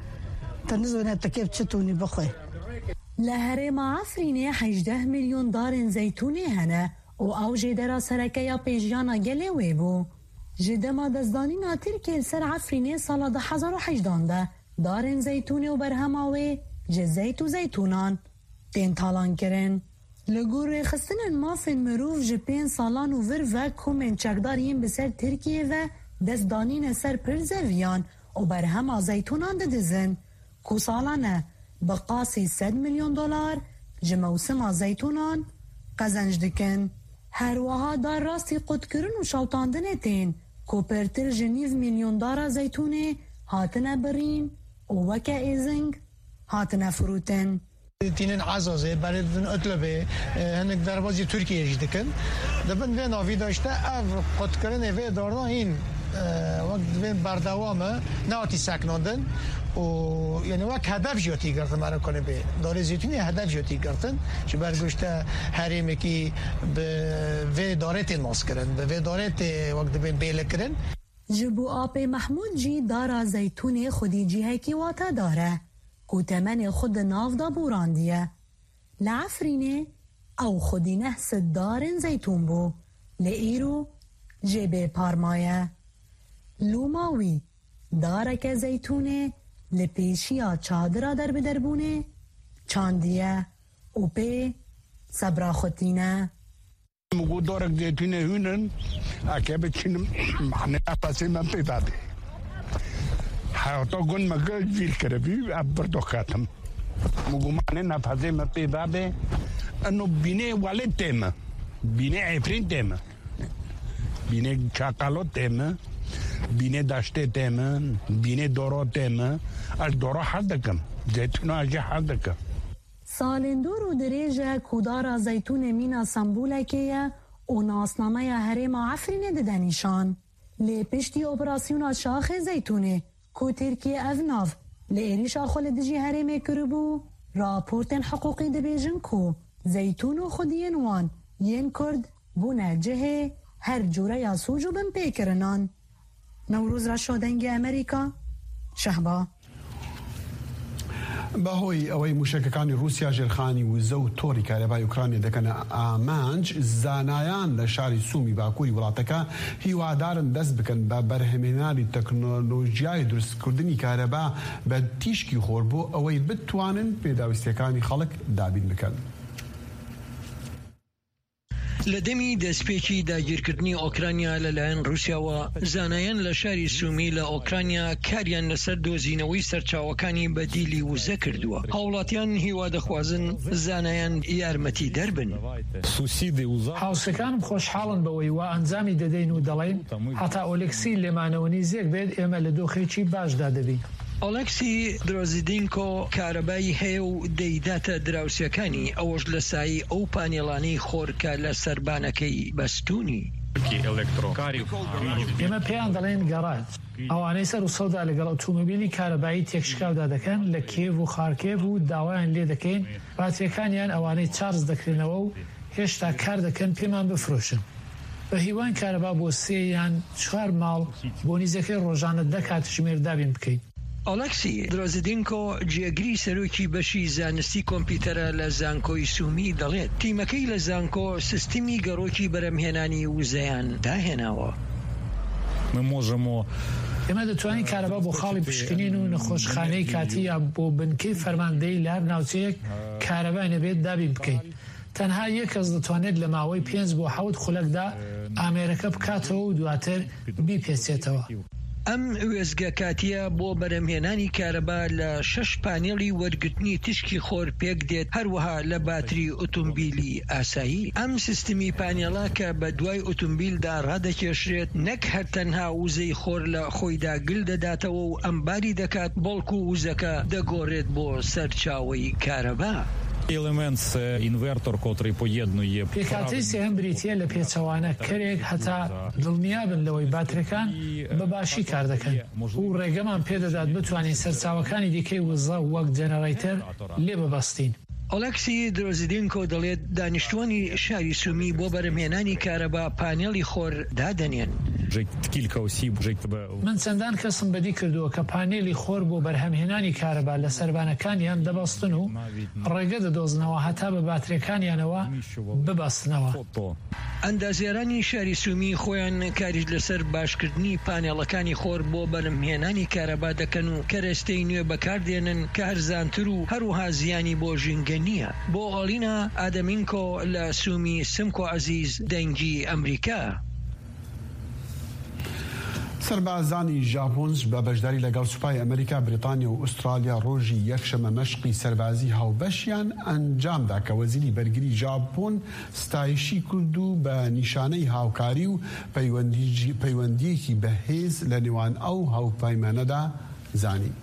تنازونه تكيف تشتوني بخوي لهرم عفريني 18 مليون دار زيتوني هنا وأوجي دراسة ركيا بيجيانا جلي ويبو جدما دزدانينا تركي سر عفريني سالا 2018 دارن زيتوني وبرهماوي جزيت وزيتونان تين طالان كرن لغور خستن مافن مروف جبين سالان وفر وكومن چقدارين بسر تركي و دزدانين سر پرزويان وبرهما زيتونان ددزن كو سالانه بقاسي 100 مليون دولار جموسما زيتونان قزنج دكن هر وها دار راستی قد کرن و شوطاندن تین کوپرتر جنیف میلیون دارا زیتونه هاتنه برین و وکا ایزنگ هاتنه فروتن تینن عزازه برای دن اطلبه هنگ دربازی ترکیه جدکن دبن وی ناوی داشته او قد کرن وی دارنا این وقت وی بردوامه ناتی سکناندن و یعنی وقت هدف جاتی کردن مرا کنه به داره زیتونی هدف جاتی کردن چه برگشته حریمه که به دارت ناس کردن به دارت وقت به بیل کردن جبو آب محمود جی دارا زیتون خودی جیه کی واتا داره کو تمن خود ناف دا بوراندیه لعفرینه او خودی نحس دارن زیتون بو لئیرو جبه پارمایه لوماوی دارك زيتونة لبيشيا چادرا در بدربونه چاندیه و پی صبرا خوتینه مگو دارک زیتونه هونن اکه بچینم معنی افاسی من پیداده حیاتا گون مگه جیل کربی ابردو خاتم مگو معنی نفاسی من پیداده انو بینه والد تیمه بینه عفرین تیمه بینه چاکالو تیمه بینه داشته تیمه بینه دورو تیمه از دورو حد دکم زیتونه اجی حد دکم سالندور و دریجه کودارا زیتون مینا سمبوله که و ناسنامه هرم عفرین ددنیشان لی پشتی اپراسیون شاخ زیتونه کو ترکیه افناف لی ایریشا خول دجی هرم کربو راپورتن حقوقی دبیجن کو زیتون و خودین وان ین کرد بونه جهه هر جوره یا سوجو بن پیکرنان نوروز را شدنگ امریکا شهبا بەهۆی ئەوەی موشکەکانی رووسیا ژێرخانی وزە و تۆری کارەبای ئوکرانیا دەکەنە ئامانج زانایان لە شاری سوومی باکووری وڵاتەکە هیوادارن دەست بکەن بە بەرهەمێنانی تەکنۆلۆژیای دروستکردنی کارەبا بە تیشکی خۆر بۆ ئەوەی بتوانن پێداویستیەکانی خەڵک دابین بکەن. لە دەمی دەستپێکی داگیرکردنی ئۆکرانیا لەلایەن رووسیاوە زانایان لە شاری سوومی لە ئۆکرانیا کاریان لەسەر دۆزینەوەی سەرچاوەکانی بەدیلی وزە کردووە. هاوڵاتیان هیوا دەخوازن زانایان یارمەتی دەربن. هاوسەکانم خۆشحاڵن بەوەی وا ئەنجامی دەدەین و دەڵێن هەتا ئۆلێکسی لێمانەوەنی زێک بێت ئێمە لە دۆخێکی باشدا دەبین. ئۆلێکسی درۆزیدینکۆ کارەبایی هەیە و دەیداتە دراوسەکانی ئەوەش لە سایی ئەو پانێڵانەی خۆرکە لە سەربانەکەی بەستوونی. ئێمە پێیان دەڵێن گەڕات ئەوانەی سەر و سەودا لەگەڵ ئۆتۆمۆبیلی کارەبایی تێکشکاودا دەکەن لە کێڤ و خارکێڤ و داوایان لێ دەکەین باتریەکانیان ئەوانەی چارج دەکرێنەوە و هێشتا کار دەکەن پێمان بفرۆشن. بە هیوان کارەبا بۆ 3 یان 4 ماڵ بۆ نیزەکەی ڕۆژانە 10 کاتژمێر دابین بکەیت. ئۆلێکسی درۆزیدینکۆ جێگری سەرۆکی بەشی زانستی کۆمپیوتەرە لە زانکۆی سوومی دەڵێت تیمەکەی لە زانکۆ سیستمی گەڕۆکی بەرەمهێنانی وزەیان داهێناوە. ئێمە دەتوانین کارەبا بۆ خاڵی پشکنین و نەخۆشخانەی کاتی یا بۆ بنکەی فەرماندەی لە هەر ناوچەیەک کارەبای نەبێت دابین بکەین. تەنها یەک کەس دەتوانێت لە ماوەی 5 بۆ 7 خولەکدا ئامێرەکە بکاتەوە و دواتر بیپێچێتەوە. ئەم وێزگە کاتیە بۆ بەرەمهێنانی کارەبا لە 6 پانێڵی وەرگرتنی تشکی خۆر پێک دێت هەروەها لە باتری ئۆتۆمبیلی ئاسایی. ئەم سیستمی پانێڵە کە بە دوای ئۆتۆمبیلدا ڕادەکێشرێت نەک هەر تەنها وزەی خۆر لە خۆیدا گل دەداتەوە و ئەمباری دەکات بەڵکو وزەکە دەگۆڕێت بۆ سەرچاوەی کارەبا. پێکاتەی سێهم بریتیە لە پێچەوانە کەرێک هەتا دڵنیابن لەوەی باترەکان بەباشی کار دەکەن و ڕێگەمان پێدەدات بتوانین سەرچاوەکانی دیکەی وزە وەک جەنەڕیتەر لێ ببەستین. ئۆلێکسی درۆزیدینکۆ دەڵێت دانیشتوانی شاری سوومی بۆ بەرەمهێنانی کارەبا پانێڵی خۆر دادەنێن. من چەندان کەسم بەدی کردووە کە پانێلی خۆر بۆ بەرهەمهێنانی کارەبا لە سەربانەکانیان دەبەستن و ڕێگە دەدۆزنەوە هەتا بە باترەکانیانەوە ببەستنەوە. ئەندازیارانی شاری سوومی خۆیان کاریش لەسەر باشکردنی پانێڵەکانی خۆر بۆ بەرهەمهێنانی کارەبا دەکەن و کەرەستەی نوێ بەکاردێنن کە هەرزانتر و هەروها زیانی بۆ ژینگە نییە. بۆ ئۆلینا ئادەمینکۆ لە سوومی سمکۆ عەزیز دەنگی ئەمریکا. سەربازانی ژاپۆنج بە بەشداری لەگەڵ سوپای ئەمریکا بریتانیا و ئوسترالیا ڕۆژی یەکشەمە مەشقی سەربازی هاوبەشیان ئەنجامدا کە وەزیری بەرگری ژاپۆن ستایشی کرد و بە نیشانەی هاوکاری و پەیوەندیەکی بەهێز لە نێوان ئەو هاوپەیمانەدا زانی.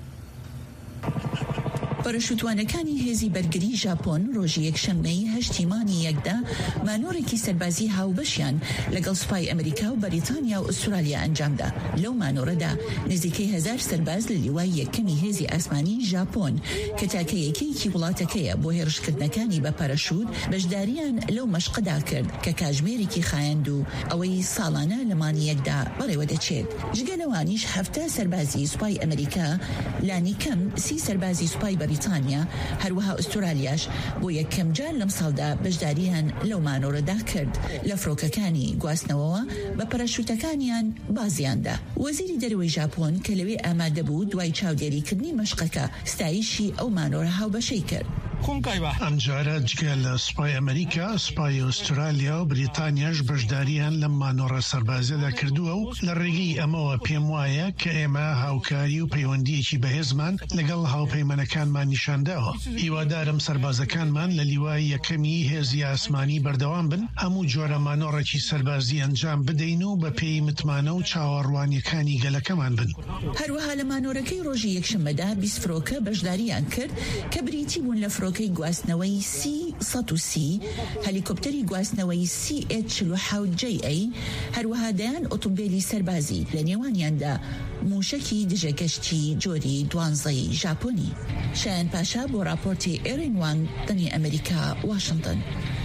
پەرەشوتوانەکانی هێزی بەرگری ژاپۆن ڕۆژی یەکشەممەی 8 مانگی یەکدا مانۆڕێکی سەربازی هاوبەشیان لەگەڵ سوپای ئەمریکا و بەریتانیا و ئوسترالیا ئەنجامدا. لەو مانۆڕەدا نزیکەی 1000 سەرباز لە لیوای یەکەمی هێزی ئاسمانی ژاپۆن کە تاکەیەکەیەکی وڵاتەکەیە بۆ هێرشکردنەکانی بە پەرەشوت بەشداریان لەو مەشقدا کرد کە کاژمێرێکی خایەند و ئەوەی ساڵانە لە مانگی یەکدا بەڕێوە دەچێت. جگە لەوانیش 7 سەربازی سوپای ئەمریکا لانی کەم 30 سەربازی سوپای بریتانیا هەروەها ئوسترالیاش بۆ یەکەم جار لەم ساڵدا بەشداریان لەو مانۆرەدا کرد لە فڕۆکەکانی گواستنەوەوە بە پەرەشوتەکانیان بازیاندا. وەزیری دەرەوەی ژاپۆن کە لەوێ ئامادە بوو دوای چاودێریکردنی مەشقەکە ستایشی ئەو مانۆرە هاوبەشەی کرد. ئەمجارە جگە لە سوپای ئەمریکا، سوپای ئوسترالیا و بریتانیاش بەشداریان لەم مانۆڕە سەربازەدا کردووە و لە ڕێگەی ئەمەوە پێم وایە کە ئێمە هاوکاری و پەیوەندیەکی بەهێزمان لەگەڵ هاوپەیمانەکانمان نیشانداوە. هیوادارم سەربازەکانمان لە لیوای یەکەمی هێزی ئاسمانی بەردەوام بن، هەموو جۆرە مانۆڕێکی سەربازی ئەنجام بدەین و بە پێی متمانە و چاوەڕوانیەکانی گەلەکەمان بن. هەروەها لە مانۆرەکەی ڕۆژی یەکشەممەدا 20 فرۆکە بەشداریان کرد کە بریتی بوون لە فرۆکەی گواستنەوەی C-130 هەلیکۆپتەری گواستنەوەی CH-47JA هەروەها دەیان ئۆتۆمبیلی سەربازی لە نێوانیاندا موشکی دژەگەشتی جۆری 12 ژاپۆنی. شایان پاشا بۆ راپۆرتی ئێرین وانگ دەنی ئەمریکا واشنگتن.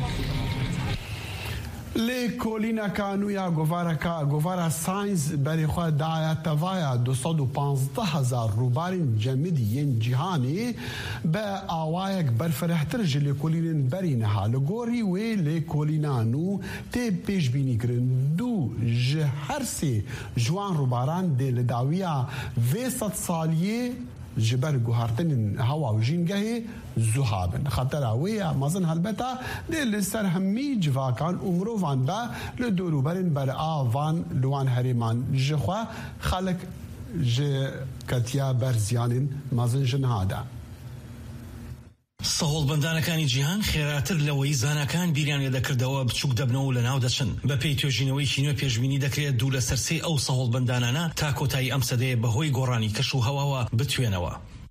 لێ کۆلینە کانویا گۆڤارە ساینس بەریخوا دایە تەڤایە 215,000 ڕووبارین جەمدی یەن جیهانی بە ئاوایەک بەرفرەحتر ji lê kolînên berî niha li gorî wê lê kolînan û tê pêşbînîkirin dû ji her sê ji wan ڕووباران dê li dawiya vê sed saliyê ji ber guhartinên hewa û jîngehê zû habin. Xetera wê ya mezin helbeta dê li ser hemî civakan û mirovan de li dûrûberên beravan li wan herêman ji xwe xelek ji ketiya ber ziyanên mezin ji niha de. سەهۆڵبەندانەکانی جیهان خێراتر لەوەی زانەکان بیریان لێ دەکردەوە بچووک دەبنەوە لە ناو دەچن. بە پێی توێژینەوەیکی نوێ پێشبینی دەکرێت دوو لە سەرسێ ئەو سەهۆڵبەندانانە تا کۆتایی ئەم سەدەیە بەهۆی گۆڕانی کەش و هەواوە بتوێنەوە.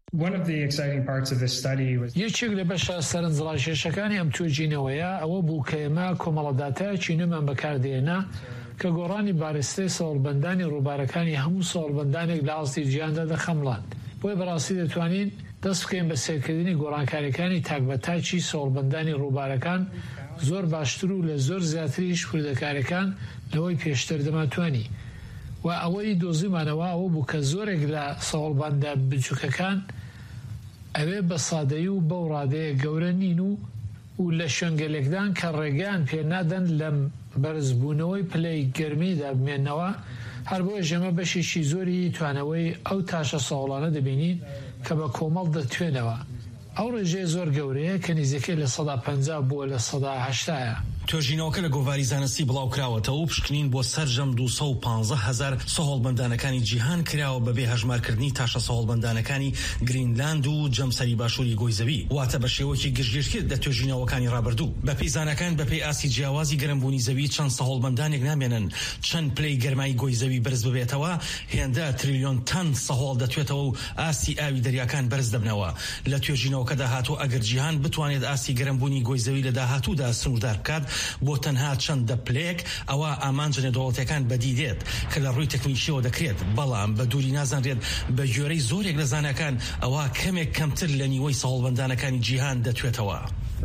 یەکێک لە بەشە سەرنجڕاکێشەکانی ئەم توێژینەوەیە ئەوە بوو کە ئێمە کۆمەڵەداتایەکی نوێمان بەکاردێنا کە گۆڕانی بارستەی سەهۆڵبەندانی ڕووبارەکانی هەموو سەهۆڵبەندانێک لە ئاستی جیهاندا دەخەمڵاند. بۆی بەڕاستی دەتوانین دەست بکەین بە سێرکردنی گۆڕانکاریەکانی تاکبەتاکی سەهۆڵبەندانی ڕووبارەکان زۆر باشتر و لە زۆر زیاتریش کوردەکاریەکان لەوەی پێشتر دەماتوانی. و ئەوەی دۆزیمانەوە ئەوە بوو کە زۆرێک لە سەهۆڵبەندە بچووکەکان ئەوێ بە سادەیی و بەو ڕادەیە گەورە نین و لە شوێنگەلێکدان کە ڕێگەیان پێنادەن لەم بەرزبوونەوەی پلەی گەرمیدا بمێنەوە. هەر بۆیە ژەمە بەشێکی زۆری توانەوەی ئەو تاشە سەهۆڵانە دەبینین کە بە کۆمەڵ دەتوێنەوە. ئەو ڕێژەیە زۆر گەورەیە کە نزیکەی لە 150 بووە لە 180. توێژینەوەکە لە گۆڤاری زانستی بڵاو کراوەتەوە و پشکنین بۆ سەرجەم 215,000 سەهۆڵبەندانەکانی جیهان کراوە بەبێ هەژمارکردنی تاشە سەهۆڵبەندانەکانی گرینلاند و جەمسەری باشووری گۆیزەوی واتە بە شێوەیەکی گشتگیرکرد لە توێژینەوەکانی ڕابردوو. بەپێی زانەکان بەپێی ئاسی جیاوازی گەرمبوونی زەوی چەند سەهۆڵبەندانێک نامێنن چەند پلەی گەرمای گۆیزەوی بەرز ببێتەوە هێندە تریلیۆن تەن سەهۆڵ دەتوێتەوە و ئاسی ئاوی دەریاکان بەرز دەبنەوە. لە توێژینەوەکە داهاتوو ئەگەر جیهان بتوانێت ئاسی گەرمبوونی گۆیزەوی لە داهاتوودا سنووردار بکات بۆ تەنها چەندە پلێک ئەوە ئامانج نێودەوڵەتیەکان بەدی دێت کە لە ڕووی تەکنیکیەوە دەکرێت بەڵام بە دووری نازانرێت بە گوێرەی زۆرێک لە زانەکان ئەوە کەمێک کەمتر لە نیوەی سەهۆڵبەندانەکانی جیهان دەتوێتەوە.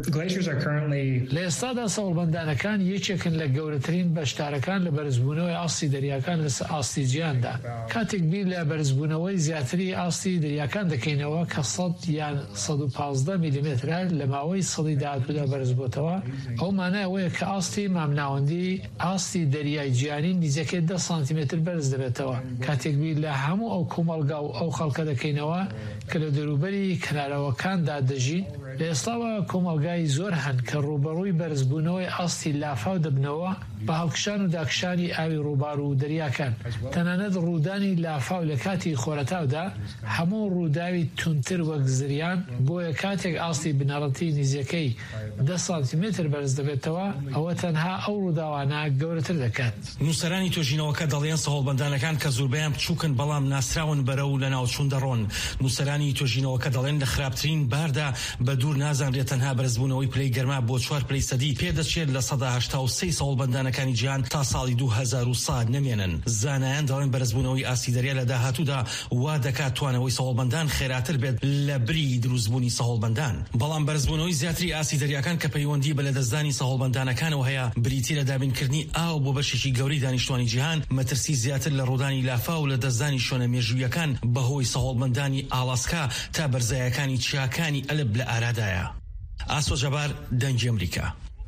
لە ئێستادا سەهۆڵبەندانەکان یەکێکن لە گەورەترین بەشدارەکان لە بەرزبوونەوەی ئاستی دەریاکان لە ئاستی جیهاندا. کاتێک بیر لە بەرزبوونەوەی زیاتری ئاستی دەریاکان دەکەینەوە کە 100 یان 115 میلیمترە لە ماوەی سەدی داهاتوودا بەرز بۆتەوە. ئەو مانایەوەیە کە ئاستی مامناوەندی ئاستی دەریای جیهانی نزیکەی 10 سانتیمتر بەرز دەبێتەوە. کاتێک بیر لە هەموو ئەو کۆمەڵگا و ئەو خەڵکە دەکەینەوە کە لە دەروبەری کنارەوەکاندا دەژین لە ئێستاوە کۆمەلگای زۆر هەن کە ڕوبەڕووی بەرزبوونەوەی ئاستی لافاو دەبنەوە بە هەڵکشان و داکشانی ئاوی ڕووبار و دەریاکان. تەنانەت ڕوودانی لافاو لە کاتی خۆرەتاودا هەموو ڕووداوی تونتر وەک زریان بۆیە کاتێک ئاستی بنەڕەتی نزیەکەی 10 سانتیمتر بەرز دەبێتەوە ئەوە تەنها ئەو ڕووداوانە گەورەتر دەکات. نووسەرانی توێژینەوەکە دەڵێن سەهۆڵبەندانەکان کە زۆربەیان بچووکن بەڵام ناسراون بەرەو لە ناوچوون دەڕۆن. نووسەرانی توێژینەوەکە دەڵێن لە خراپترین باردا بە دوور نازانرێت تەنها بەرزبوونەوەی پلەی گەرما بۆ 4 پلەی سەدی پێدەچێت لە 183 سەوڵبەندانەکانی جیهان تا ساڵی 2100 نمێنن. زانایان دەڵێن بەرزبوونەوەی ئاسیدەریا لە داهاتوودا وا دەکات توانەوەی سەوڵبەندان خێراتر بێت لە بری دروستبوونی سەوڵبەندان. بەڵام بەرزبوونەوەی زیاتری ئاسیدەریاکان کە پەیوەندی بە لەدەستدانی سەوڵبەندانەکانەوە هەیە بریتی لە دابینکردنی ئاو بۆ بەشێکی گەوری دانیشتوانی جیهان، مەترسی زیاتر لە ڕوودانی لافا و لە دەستدانی شوێنە مێژوویەکان بەهۆی سەوڵبەندانی ئالاسکا تا بەرزایەکانی چیاکانی ئەلب لە ئارادایە. ئاسۆ جەبار، دەنگی ئەمریکا.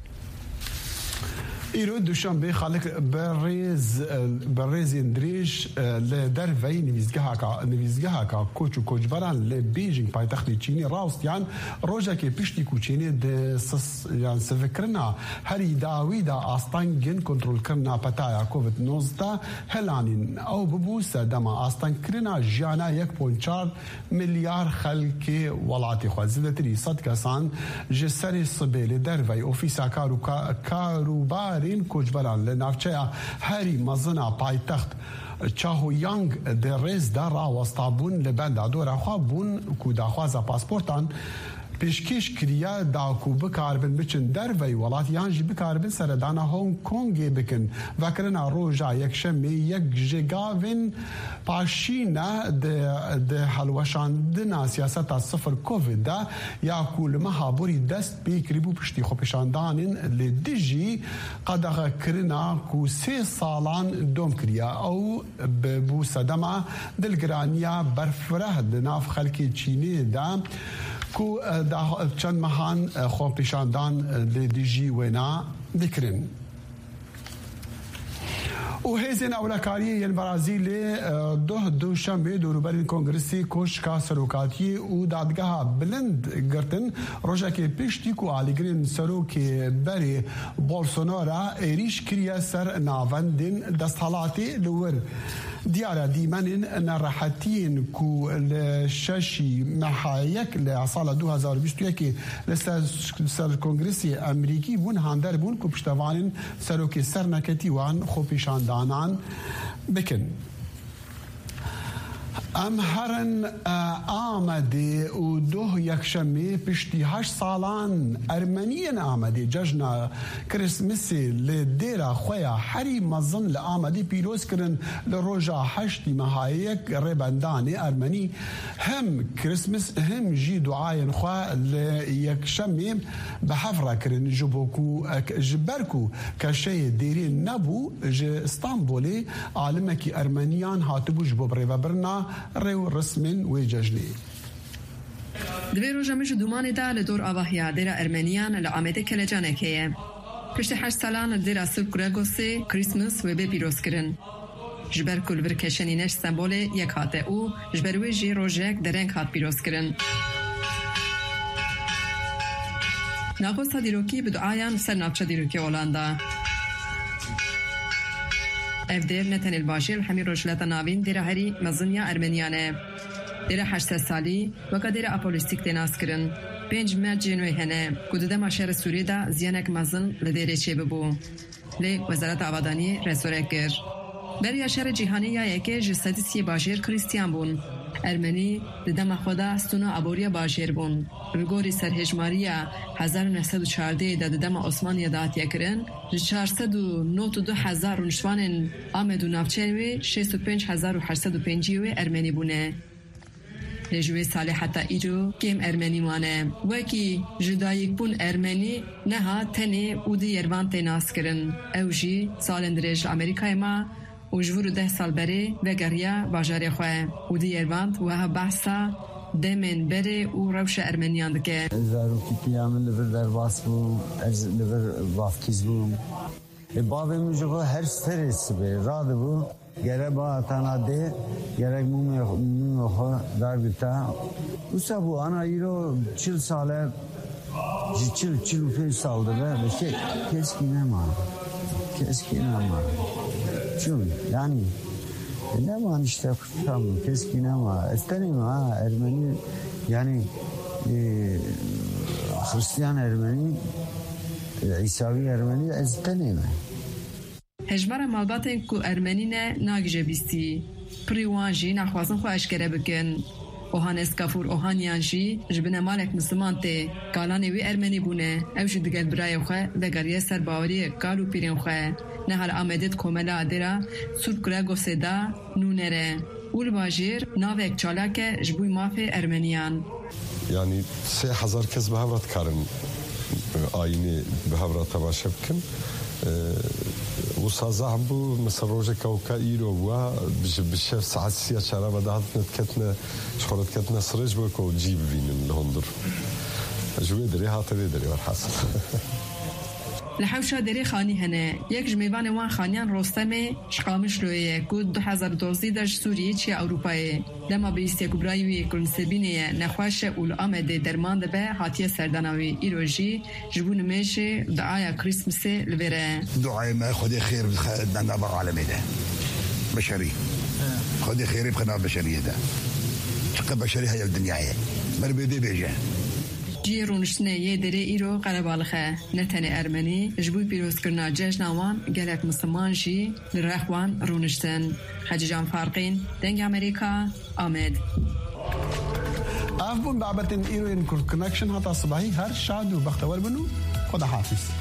ئیرۆ دووشەمبێ خەڵک بەڕێزێن درێژ لە دەرڤەی نویزگەهاکە کۆچ و کۆچبەران لە بێژینگ پایتەختی چینی ڕاوستیان ڕۆژێکی پشتی کوچێنێ یان سڤکردنا هەری داویدا ئاستانگن کۆنتڕۆلکردنا پەتایە کۆڤید-19 هەلانین ئەو ببوو سەردەما ئاستانکردنا ژیانە 1.4 ملیار خەلکی وڵاتی خۆ. زیاتری 100 کەسان ji serê sibê li derveyê ofîsa karûbarên koçberan li navçeya herî mezina paytext Çahoyang di rêzda rawesta bûn li benda dora xwe bûn ku daxwaza pasportan pêşkêş kiriye da ku bikarbin biçin derveyê welat yan jî bikarbin seredana Hong Kongê bikin. Vekirina roja yekşemê yek ji gavên paşîne di helweşandina siyaseta sıfır Covid de ya ku li meha borî dest pê kiribû piştî xwepêşandanên lê dijî qedexekirina ku 3 salan dom kiriye. Ew bû sedema dilgiraniya berfireh di nav xelkê Çînê de ku çend mehan xwepêşandan lê dijî wêna dikirin. û hêzên ewlekariyê yên Brazîlê duşembê dûrûberên Kongresê Koşka Serokatiyê û Dadgeha Bilind girtin rojekê piştî ku alîgirên serokê berê Bolsonaro êrîş kiriye ser navendên desthilatê li wir. Diyara dîmenên nerehetiyên ku li şeşî mehayek li sala 2021 li ser Kongresê Amerîkî bûn hander bûn ku piştevanên serokê serneketî wan xwepêşandanan bikin. Em herin Amedê û doh yekşemê piştî 8 salan Ermeniyên Amedê cejna Kirismesê li dêra xwe ya herî mezin li Amedê pîroz kirin li roja 8 mehayek rêbendanê Ermenî hem Kirismes hem jî duayên xwe li yekşemê bi hev re kirin ji ber ku keşeyê dêrî nebû ji İstanbulê alimekî Ermeniyan hatibû ji bo birêvebirina rêw resmên wê cejnê. Divê roja min ji Dûmanê de li dor avahiya dêra Ermeniyan li Amedê kelecanekê ye. Piştî 8 salan li dêra Sırp Gregosê Christmas wê bê pîroz kirin. Ji ber ku li vir keşenî neş sembolê yek hate û ji ber wê jî rojek dereng hat pîroz kirin. Naxosta dîrokî bi duayan ser navçe dîrokê Holanda. Ev dêr ne tenê li bajêr hemî rojhilata navîn dêra herî mezin ya Ermeniyan e. Dêra 800 salî weka dêra apolistîk tê nas kirin. 5 mercên wê hene ku di dema şerê Sûriyê de ziyanek mezin li dêrê çêbibû. Lê Wezareta Avadaniyê resorek kir. Beriya şerê cîhanî ya yekê ji sedî siyê bajêr Krîstiyan bûn. Ermenî di dema xwe de stûna aboriya bajêr bûn. Li gorî serhejmariya 1914 de di dema Osmaniye de hatiye kirin, ji 492,000 rûniştvanên Amed û navçeyên wê 65,805 wê Ermenî bûne. Lê ji wê salê heta îro kêm Ermenî wane. Wekî jidayîkbûn Ermenî neha tenê û di yervan tê nas kirin. Ew jî salên dirêj li Amerîkayê me û ji vir û 10 sal berê vegeriya bajarê xwe û di yervand wiha behsa demên berê û rewşa Ermeniyan dike. Zarokîtiya min li vir derbas bû, ez li vir bavkîz bûm. Bavê min ji xwe her serê sibê radibû gerek bahatana dê gerek mûmê xwe darbita. Wisa bû ana îro 40 sale ji 40-45 sal dibe bi keskî nema. Keskî nema. Çün yani ne var işte tam keski ne var? İsterim ha Ermeni yani Hristiyan Ermeni İsavi Ermeni isterim. Hejmara malbatên ku Ermenî ne nagije bîstî. Pirî wan jî naxwazin xwe eşkere bikin. اوهانس کافور اوهانیان جی جبنه مالک مسلمان ته کالانی وی ارمنی بونه او جی دگل برای خو دگریه سر باوری کالو پیرن خو نه هر آمدت کوملا درا سود کراگو سدا نونره اول باجیر ناوک چالاک جبوی مافی ارمنیان يعني 3000 كس بهبرة كارن آيني بهبرة تماشى بكن وصازع بو مثل روجا كوكا إيرو وا بشف ساعات سيا شارع بدأت نتكتنا شغلت كتنا سرج بكو جيب بين الهندر جوي دري هاتري دري والحسن لحوشا دری خانی هنه یک جمیوان وان خانیان رستمه شقامش رویه که 2012 در سوریه چی اروپایه لما به استیکوبرای وی کنسبینه نخواش اول آمده درمان به حاتیه سردانوی ایروژی جبون میشه دعای کریسمس لوره دعای ما خدای خیر بدنا بر عالمه ده بشری خدای خیر بخنا بشریه ده چقدر بشری های الدنیا مر بده بیجه جی رونشتنه یه دره ایرو قربالخه نتنه ارمنی جبوی پیروز کرنا جشنوان گلک مسلمان جی لرخوان رونشتن خجیجان فارقین دنگ امریکا آمد افبون بابتن ایرو این کنکشن هاتا صباحی هر شاد و بختور بنو خدا حافظ